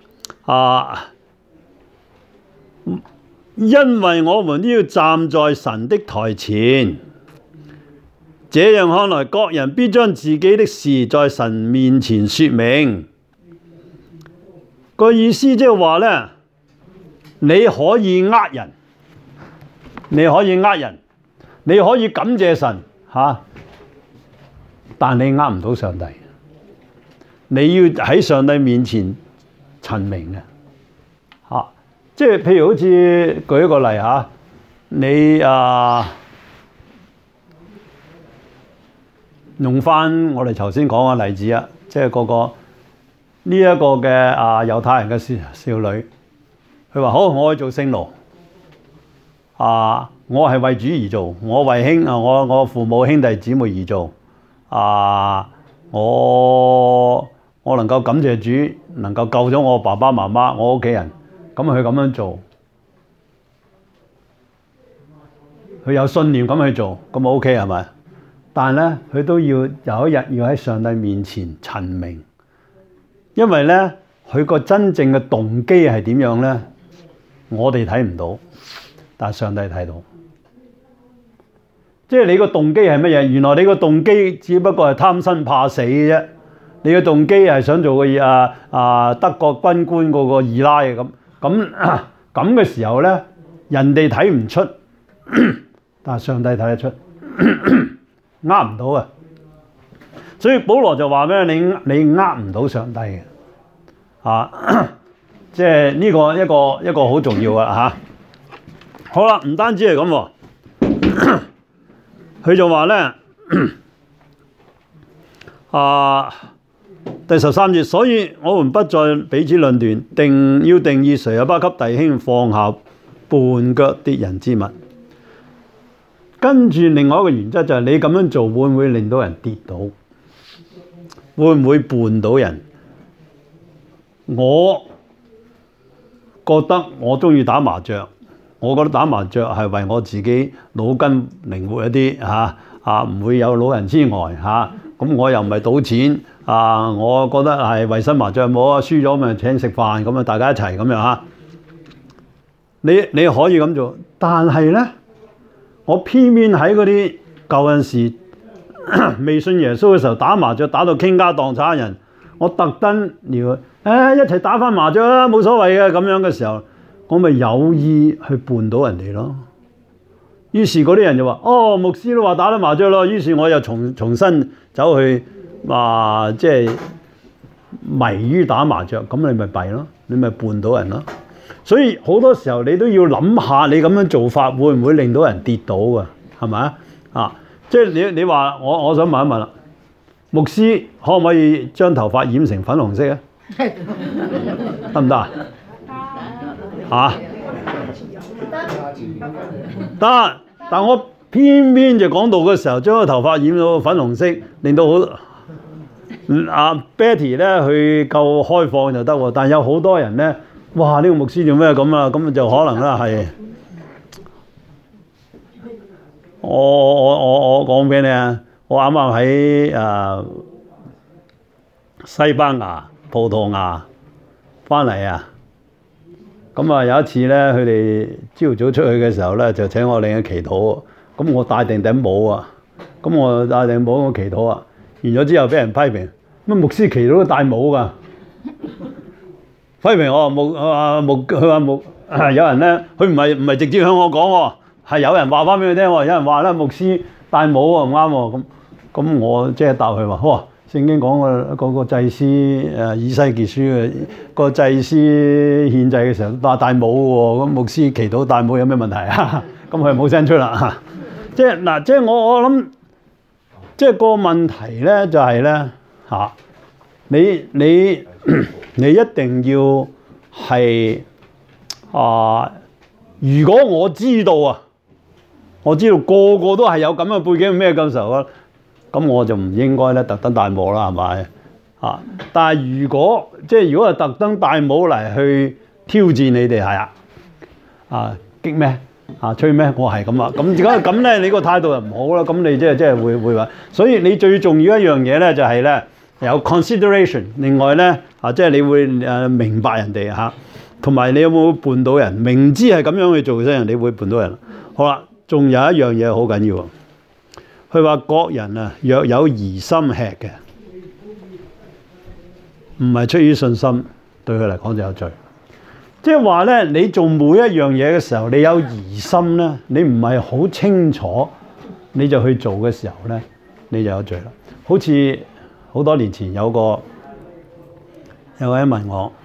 S1: 因為我們都要站在神的台前，這樣看來，各人必將自己的事在神面前說明。個意思即係話咧，你可以呃人，你可以感謝神但你呃唔到上帝。你要喺上帝面前陳明嘅即係譬如好似舉一個例你用翻我哋頭先講嘅例子即係個呢一個嘅猶太人嘅少女，佢話好，我去做聖奴我係為主而做，我為我父母兄弟姊妹而做我能夠感謝主，能夠救咗我爸爸媽媽，我屋企人，咁佢咁樣做，佢有信念咁去做，咁 OK 係咪？但係咧，佢都要有一日要喺上帝面前陳明，因為咧佢個真正嘅動機係點樣咧？我哋睇唔到，但係上帝睇到。即係你個動機係乜嘢？原來你個動機只不過係貪生怕死嘅啫。你嘅動機係想做個德國軍官嗰個二奶咁嘅時候咧，人哋睇唔出，但係上帝睇得出，呃唔到啊！所以保羅就話咩？你呃唔到上帝嘅即係呢個一個好重要嘅好啦，唔單止係咁佢就話咧第13節，所以我們不再彼此論斷，要定義誰也不給弟兄放下絆腳跌人之物。跟住另外一個原則就係你咁樣做會唔會令到人跌倒？會唔會絆到人？我覺得我中意打麻雀，我覺得打麻雀係為我自己腦筋靈活一啲唔會有老人痴呆咁我又唔係賭錢我覺得係衞生麻雀冇輸咗咪請食飯咁大家一齊咁樣你可以咁做，但係咧我偏偏喺嗰啲舊陣時未信耶穌嘅時候打麻雀打到傾家蕩產人，我特登撩一齊打返麻雀啦，冇所謂嘅咁樣嘅時候，我咪有意去絆到人哋咯。於是嗰啲人就話：牧師都話打得麻雀咯。於是我又重新走去即係迷於打麻雀，咁你咪弊咯，你咪絆到人咯。所以好多時候你都要諗下，你咁樣做法會唔會令到人跌倒㗎？係咪即係你話我想問一問啦，牧師可唔可以將頭髮染成粉紅色啊？得唔得得，但我偏偏就講道嘅時候將個頭髮染到粉紅色，令到好Betty 咧佢夠開放就得喎，但有好多人咧，哇！呢個牧師做咩咁啊？咁就可能啦係我講俾你我啱啱喺西班牙、葡萄牙翻嚟咁有一次咧，佢哋朝早出去嘅時候咧，就請我領去祈禱。咁我戴定頂帽咁我戴定帽我祈禱完咗之後俾人批評，乜牧師祈禱都戴帽㗎？批評我佢話有人咧，佢唔係直接向我講係有人話翻俾佢聽有人話咧牧師戴帽唔啱喎。咁我即係答佢話：哇！聖經講個祭司以西結書嘅個祭司獻祭嘅時候戴帽喎，咁牧師祈禱戴帽有咩問題咁佢冇聲出啦即係我諗，即係個問題咧就係咧你一定要係如果我知道個個都係有咁嘅背景咩感受啊，咁我就唔應該咧特登戴帽啦，係咪啊？但係如果係特登戴帽嚟去挑戰你哋係激咩吹咩？我係咁啊！咁如果係咁咧，你個態度就唔好啦。咁你即係會話，所以你最重要一樣嘢咧就係咧有 consideration。另外咧即係你會明白人哋同埋你有冇絆到人？明知係咁樣去做，人哋會絆到人。好啦，仲有一樣嘢好緊要。佢話各人若有疑心吃嘅，唔係出於信心，對佢嚟講就有罪。即係話咧，你做每一樣嘢嘅時候，你有疑心咧，你唔係好清楚，你就去做嘅時候咧，你就有罪啦。好似好多年前有位問我，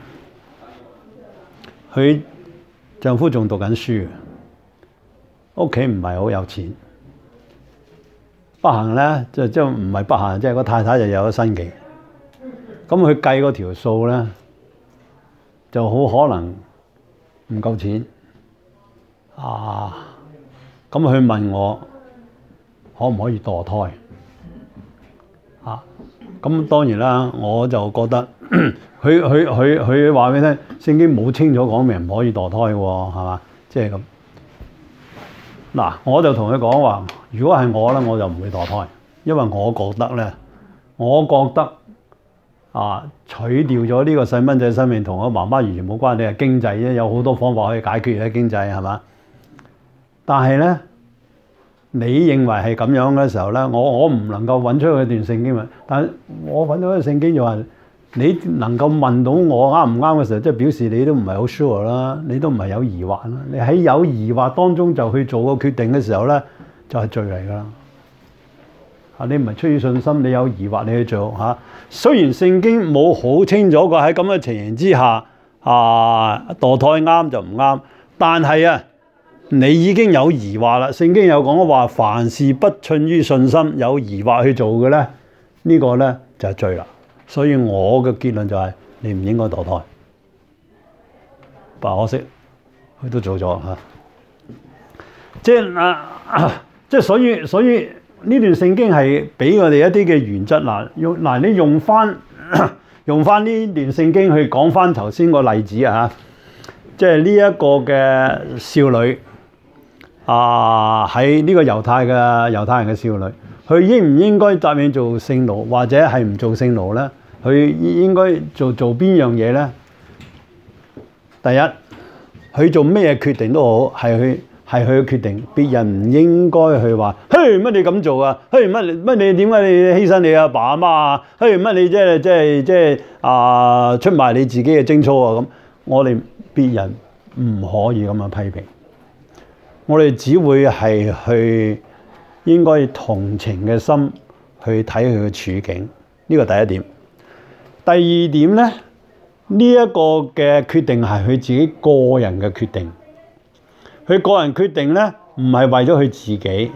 S1: 佢丈夫仲讀緊書，屋企唔係好有錢，不幸咧即唔係不幸，即係個太太就有咗身紀，咁佢計嗰條數咧，就好可能唔夠錢咁佢問我可唔可以墮胎咁當然啦，我就覺得佢話俾你聽，聖經冇清楚講明唔可以墮胎喎，係嘛？即係咁嗱，我就同佢講話，如果係我咧，我就唔會墮胎，因為我覺得取掉咗呢個細蚊仔生命同我媽媽完全冇關係，係經濟啫，有好多方法可以解決嘅經濟係嘛？但係咧，你認為係咁樣嘅時候咧，我唔能夠揾出一段聖經，但係我揾到一段聖經就話，你能夠問到我啱唔啱嘅時候，即係表示你都唔係好 sure 啦，你都唔係有疑惑啦。你喺有疑惑當中就去做個決定嘅時候咧，就係罪嚟㗎啦。你唔係出於信心，你有疑惑你去做雖然聖經冇好清楚過喺咁嘅情形之下墮胎啱就唔啱，但係你已經有疑惑啦。聖經有講話，凡事不出於信心，有疑惑去做嘅咧，呢個咧就係罪啦。所以我嘅結論就係你唔應該墮胎。但可惜佢都做咗即係所以呢段聖經係俾我哋一啲嘅原則你用翻呢段聖經去講翻頭先個例子即係呢一個嘅少女喺呢個猶太人嘅少女，佢應唔應該答應做聖奴，或者係唔做聖奴咧？佢應該做邊樣嘢咧？第一，佢做咩決定都好，係佢嘅決定，別人唔應該去話，嘿乜你咁做啊？嘿乜你點解你犧牲你阿爸阿媽啊？嘿乜你即係出賣你自己嘅貞操啊？咁我哋別人唔可以咁樣批評，我哋只會係去應該同情嘅心去睇佢嘅處境，呢個第一點。第二點咧，呢一個嘅決定係佢自己個人嘅決定。佢個人決定咧，唔係為咗佢自己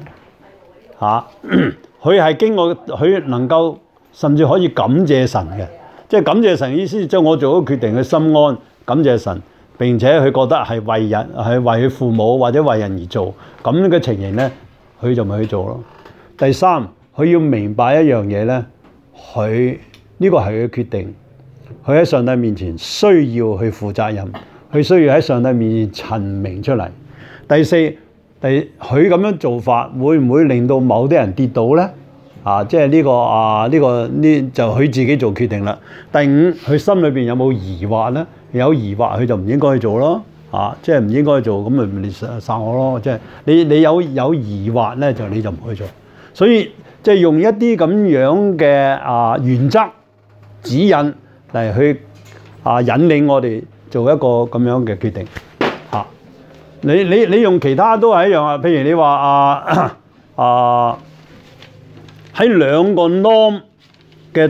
S1: 佢係經過佢能夠甚至可以感謝神嘅，即係感謝神意思，即係我做咗決定，佢心安，感謝神，並且佢覺得係為人，係為佢父母或者為人而做，咁嘅情形咧，佢就咪去做咯。第三，佢要明白一樣嘢咧，佢呢個係佢嘅決定，佢喺上帝面前需要去負責任，佢需要喺上帝面前陳明出嚟。第四，佢咁樣做法會唔會令到某啲人跌倒咧？即係呢就佢自己做決定啦。第五，佢心裏邊有冇疑惑咧？有疑惑佢就唔應該去做咯。即係唔應該做，咁咪你殺我咯。即係你有疑惑咧，就你就唔去做。所以即係用一啲咁樣嘅原則指引嚟去引領我哋做一個咁樣嘅決定。你用其他都係一樣譬如你話喺兩個 norm 嘅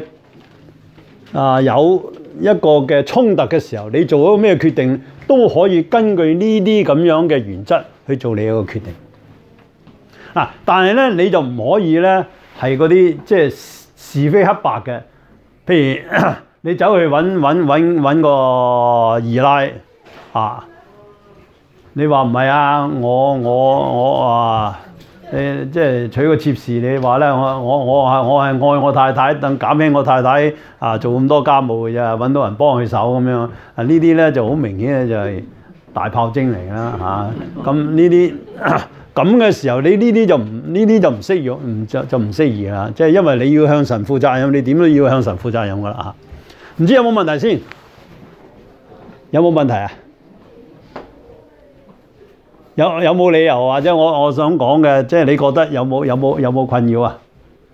S1: 有一個嘅衝突嘅時候，你做一個咩決定都可以根據呢啲咁樣嘅原則去做你一個決定。但係咧你就唔可以咧係嗰啲即係是非黑白嘅。譬如你走去揾個二奶啊！你話唔係啊？我啊，你即係娶個妾侍，你話咧，我係愛我太太，等減輕我太太啊做咁多家務嘅啫，揾到人幫佢手咁樣啊！呢啲咧就好明顯咧就係大炮精嚟啦嚇。咁呢啲咁嘅時候，你呢啲就唔適用，就唔適宜啦。即係因為你要向神負責任，你點都要向神負責任噶啦嚇。唔知有冇問題先？有冇問題啊？有冇理由或者我想講嘅，即係你覺得有冇困擾啊？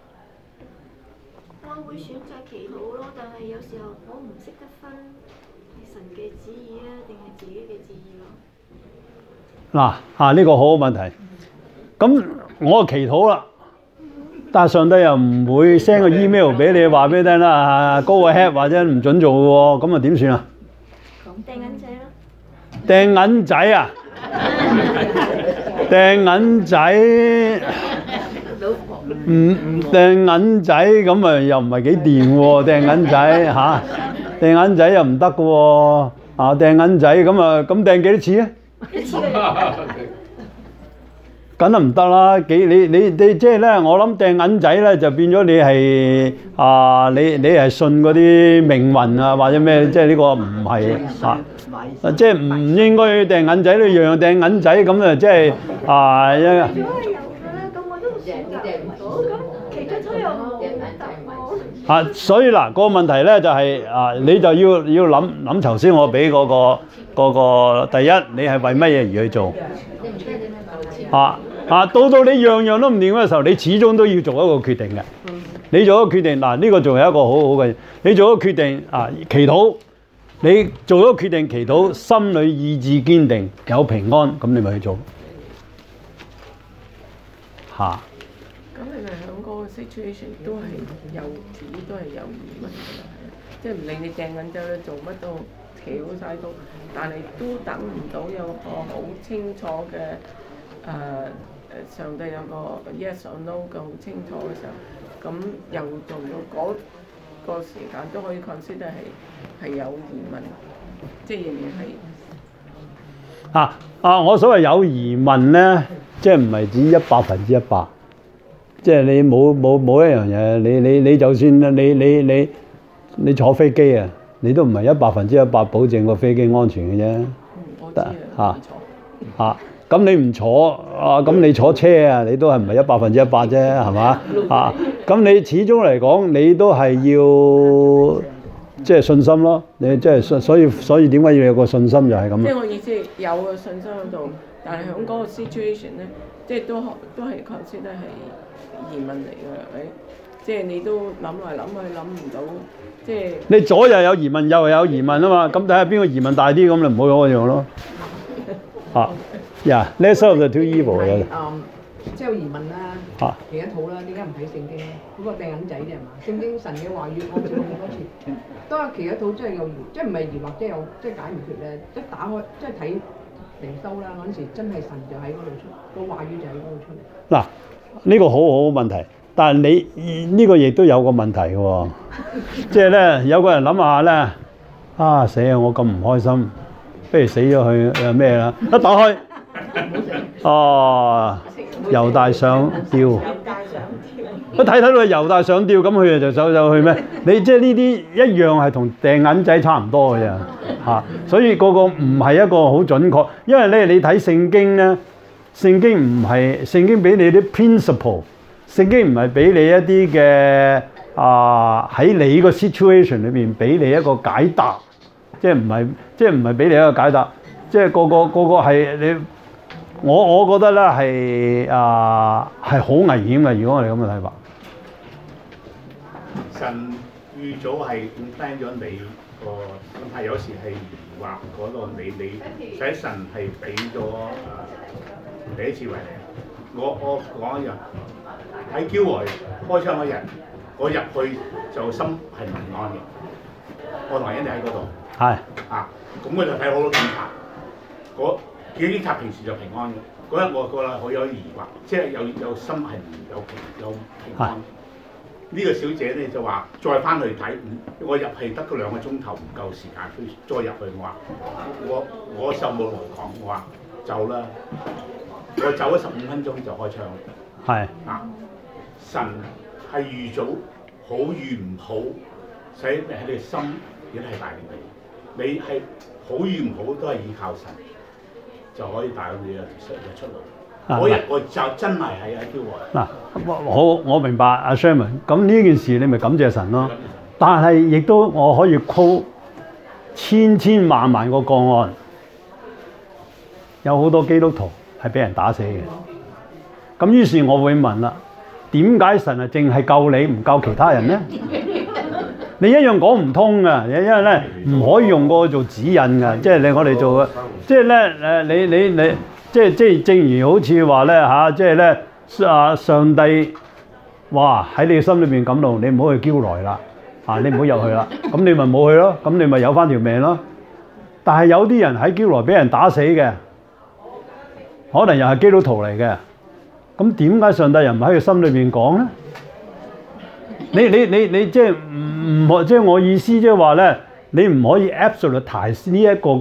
S4: 我會選擇祈禱咯，但係有時候我唔識得分係神嘅旨意啊，定係自己嘅旨意咯。
S1: 嗱呢個好好問題。咁我祈禱啦，但係上帝又唔會 send 個 email 俾你話俾你聽啦，go ahead 或者唔準做喎，咁啊點算啊？
S4: 掟銀仔咯。
S1: 掟銀仔啊！掟銀仔，掟銀仔咁啊又唔係幾掂喎，掟銀仔嚇，掟銀仔又唔得嘅喎，掟銀仔咁掟幾多次啊？
S4: 一次嘅。
S1: 梗係唔得啦！你即係咧，我諗掟銀仔咧就變咗你係你係信嗰啲命運啊或者咩？即係呢個唔係即係唔應該掟銀仔，你樣樣掟銀仔咁啊！即係
S4: 如果係有嘅咧，咁我都選擇唔到，咁其中又冇答案。
S1: 所以嗱個問題咧就係你就要諗頭先我俾嗰個第一，你係為乜嘢而去做？到你樣樣都唔掂嘅時候，你始終都要做一個決定嘅。你做一個決定，呢個仲係一個好好嘅。你做一個決定祈禱，你做咗決定祈禱，心裏意志堅定，有平安，咁你咪去做。
S2: 咁你咪喺嗰個 situation 都係有自己都係有疑問㗎，即係唔理你掟緊之後咧做乜都企好晒都，但係都等唔到有個好清楚嘅上帝有個 yes or no 嘅好清楚嘅時候，咁又做到嗰個時間都可以 consider 係有疑問，即係仍然係
S1: 我所謂有疑問咧，即係唔係指100%，即係你冇一樣嘢，你就算你坐飛機啊，你都唔係100%保證個飛機安全嘅啫。
S2: 我知啊。
S1: 咁你唔坐咁你坐車啊，你都係唔係100%啫，係嘛？咁你始終嚟講，你都係要即係信心咯。你即係所以點解要有個信心就係咁。
S2: 即係我意思有個信心喺度，但係喺嗰個 situation 咧，即係都係 consider 係疑問嚟嘅，係咪？即係你都諗來諗去諗唔到，即係
S1: 你左又有疑問，右又有疑問啊嘛。咁睇下邊個疑問大啲，咁你唔好嗰樣咯。lesser of the two evil 嘅。
S5: 即係有疑問啦，祈一禱啦，點解唔睇聖經咧？嗰個掟銀仔啫係嘛？聖經神嘅話語我見過好多次，當有祈一禱真係有疑，即係唔係疑惑，即係有即係解唔決咧。一打開即係睇靈修啦嗰陣時，真係神就喺嗰度出，個話語就喺嗰度出嚟。
S1: 嗱，呢個好問題，但係你呢個亦都有個問題嘅喎，即係咧有個人諗下咧，死啊！我咁唔開心，不如死咗去咩啦？一打開。猶大上吊，一睇到佢猶大上吊，咁佢就走去咩？你即係呢啲一樣係同掟銀仔差唔多嘅啫，所以個唔係一個好準確，因為咧你睇聖經咧，聖經俾你啲 principle， 聖經唔係俾你一啲嘅喺你個 situation 裏邊俾你一個解答，即係唔係俾你一個解答，即係個係你。我覺得咧係好危險嘅，如果我哋咁嘅睇法。
S6: 神預早係 plan 咗你個心態，有時係疑惑嗰個你使神係俾咗第一次為你。我講一樣喺郊外開槍嗰日，我入去就心係平安嘅。我同人哋喺嗰度。係。咁我就睇好多警察。警察平時就平安嘅，嗰日我覺得好有疑惑，即係有心係有平安。 呢個小姐咧就話再翻去睇，我入係得嗰2個鐘頭唔夠時間，佢再入去我話我就冇同佢講，我話走啦，我走咗15分鐘就開槍。
S1: 係
S6: 啊，神係預早好與唔好，使喺你心亦都係帶領你。你係好與唔好都係依靠神，就可以帶到你嘅出路。嗰日我就真係喺彪華。
S1: 嗱，我明白阿 Sherman， 咁呢件事你咪感謝神咯。但係亦都我可以 call 千萬個個案，有好多基督徒係俾人打死嘅。咁於是我會問啦，點解神係淨係救你唔救其他人咧？你一樣講唔通㗎，因為咧唔可以用嗰個做指引㗎，即係我哋做嘅，即係咧你即係正如好似話咧嚇，即係咧上帝哇喺你心裏邊感動，你唔好去驕來啦，你唔好入去啦，咁你咪冇去咯，咁你咪有翻條命咯。但係有啲人喺驕來俾人打死嘅，可能又係基督徒嚟嘅，咁點解上帝又唔喺佢心裏邊講咧？你即係唔即係我意思即係話咧，你唔可以 absolutize 呢一個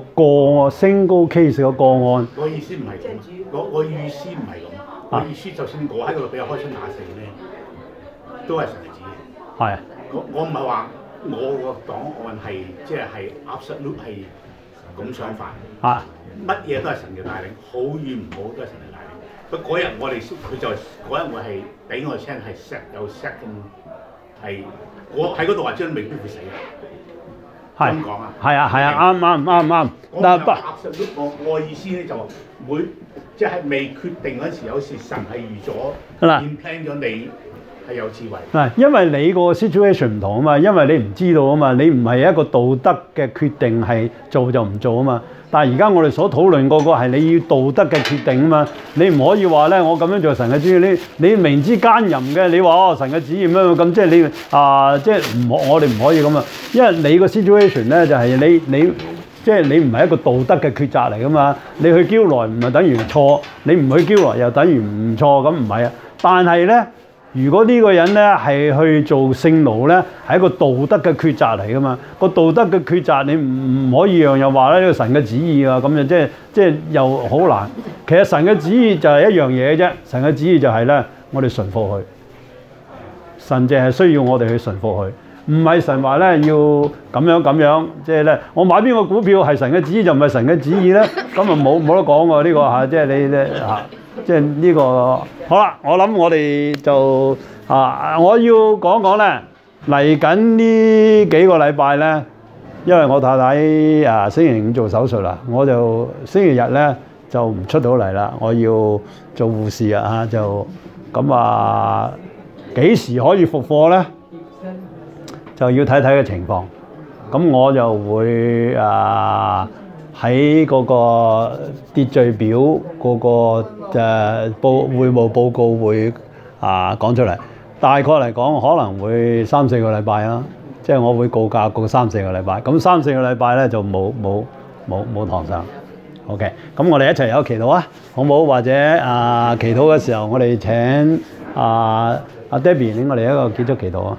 S1: single case 嘅個案。
S6: 我意思唔係咁，我意思唔係咁。我意思就算我喺嗰度俾人開槍打死咧，都係神嘅旨意。係。我唔係話我個檔案係即係 absolute 係咁想法。啊。乜嘢都係神嘅帶領，好與唔好都係神嘅帶領。不過嗰日我哋佢就嗰日我係俾我聽係 set 有 set 咁。係，我喺嗰度話將未必會死嘅。係咁講啊？係啊，啱。但係我意思咧就會即係未決定嗰時，有時神係預咗 plan 咗你係有智慧。嗱，因為你個 situation 唔同啊嘛，因為你唔知道啊嘛，你唔係一個道德嘅決定係做就唔做啊嘛。但係而家我哋所討論嗰個係你要道德嘅決定啊嘛，你唔可以話咧我咁樣做神嘅旨意，你明知奸淫嘅，你話神嘅旨意咩咁，即係你即係我哋唔可以咁啊，因為你個 situation 咧就係你即係你唔係一個道德嘅抉擇嚟噶嘛，你去驕來唔係等於錯，你唔去驕來又等於唔錯，咁唔係啊，但係咧。如果呢個人咧係去做聖奴咧，係一個道德嘅抉擇嚟噶嘛？個道德嘅抉擇你唔可以又話咧呢個神嘅旨意啊，咁就即係又好難。其實神嘅旨意就係一樣嘢啫，神嘅旨意就係咧我哋順服佢。神淨係需要我哋去順服佢，唔係神話咧要咁樣，即係咧我買邊個股票係神嘅旨意就唔係神嘅旨意咧，咁啊冇得講喎呢個嚇，即係你咧嚇。即係呢個好啦，我諗我哋就我要講咧嚟緊呢幾個禮拜咧，因為我太太星期5做手術啦，我就星期日咧就唔出到嚟啦，我要做護士啊就咁幾時可以復課咧？就要睇睇嘅情況，咁我就會喺嗰個秩序表嗰個會務報告會講出嚟，大概嚟講可能會3-4個禮拜啦，即係我會告假告3-4個禮拜，咁3-4個禮拜咧就冇堂上。OK，咁我哋一齊有祈禱啊，好唔好？或者祈禱嘅時候，我哋請阿 Debbie 領我哋一個結束祈禱啊。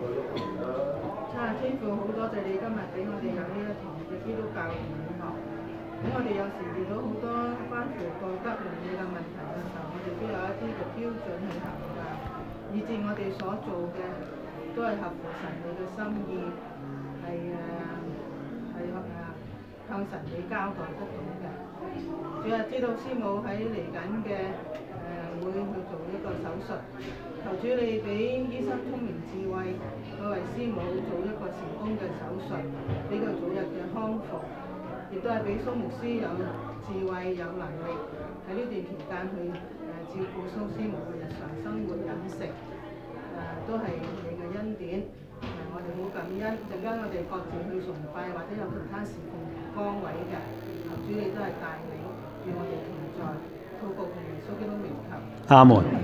S8: 天父，好多謝你今日俾我哋有呢一堂嘅基督教嘅語學。咁我哋有時遇到好多關乎道德倫理嘅問題嘅時候，我哋都有一啲嘅標準去衡量，以至我哋所做嘅都係合乎神你嘅心意，係向神你交代得到嘅。主啊，知道師母喺嚟緊嘅會去做一個手術，求主你俾醫生聰明智慧，去為師母做一個成功嘅手術，俾佢早日嘅康復。亦都係俾蘇牧師有智慧、有能力喺呢段期間去照顧蘇師母嘅日常生活飲食，都係你嘅恩典。我哋好感恩。陣間我哋各自去崇拜或者有其他事奉崗位嘅，求主你都係帶領，與我哋同在，禱告奉耶穌基督名求。
S1: 阿門。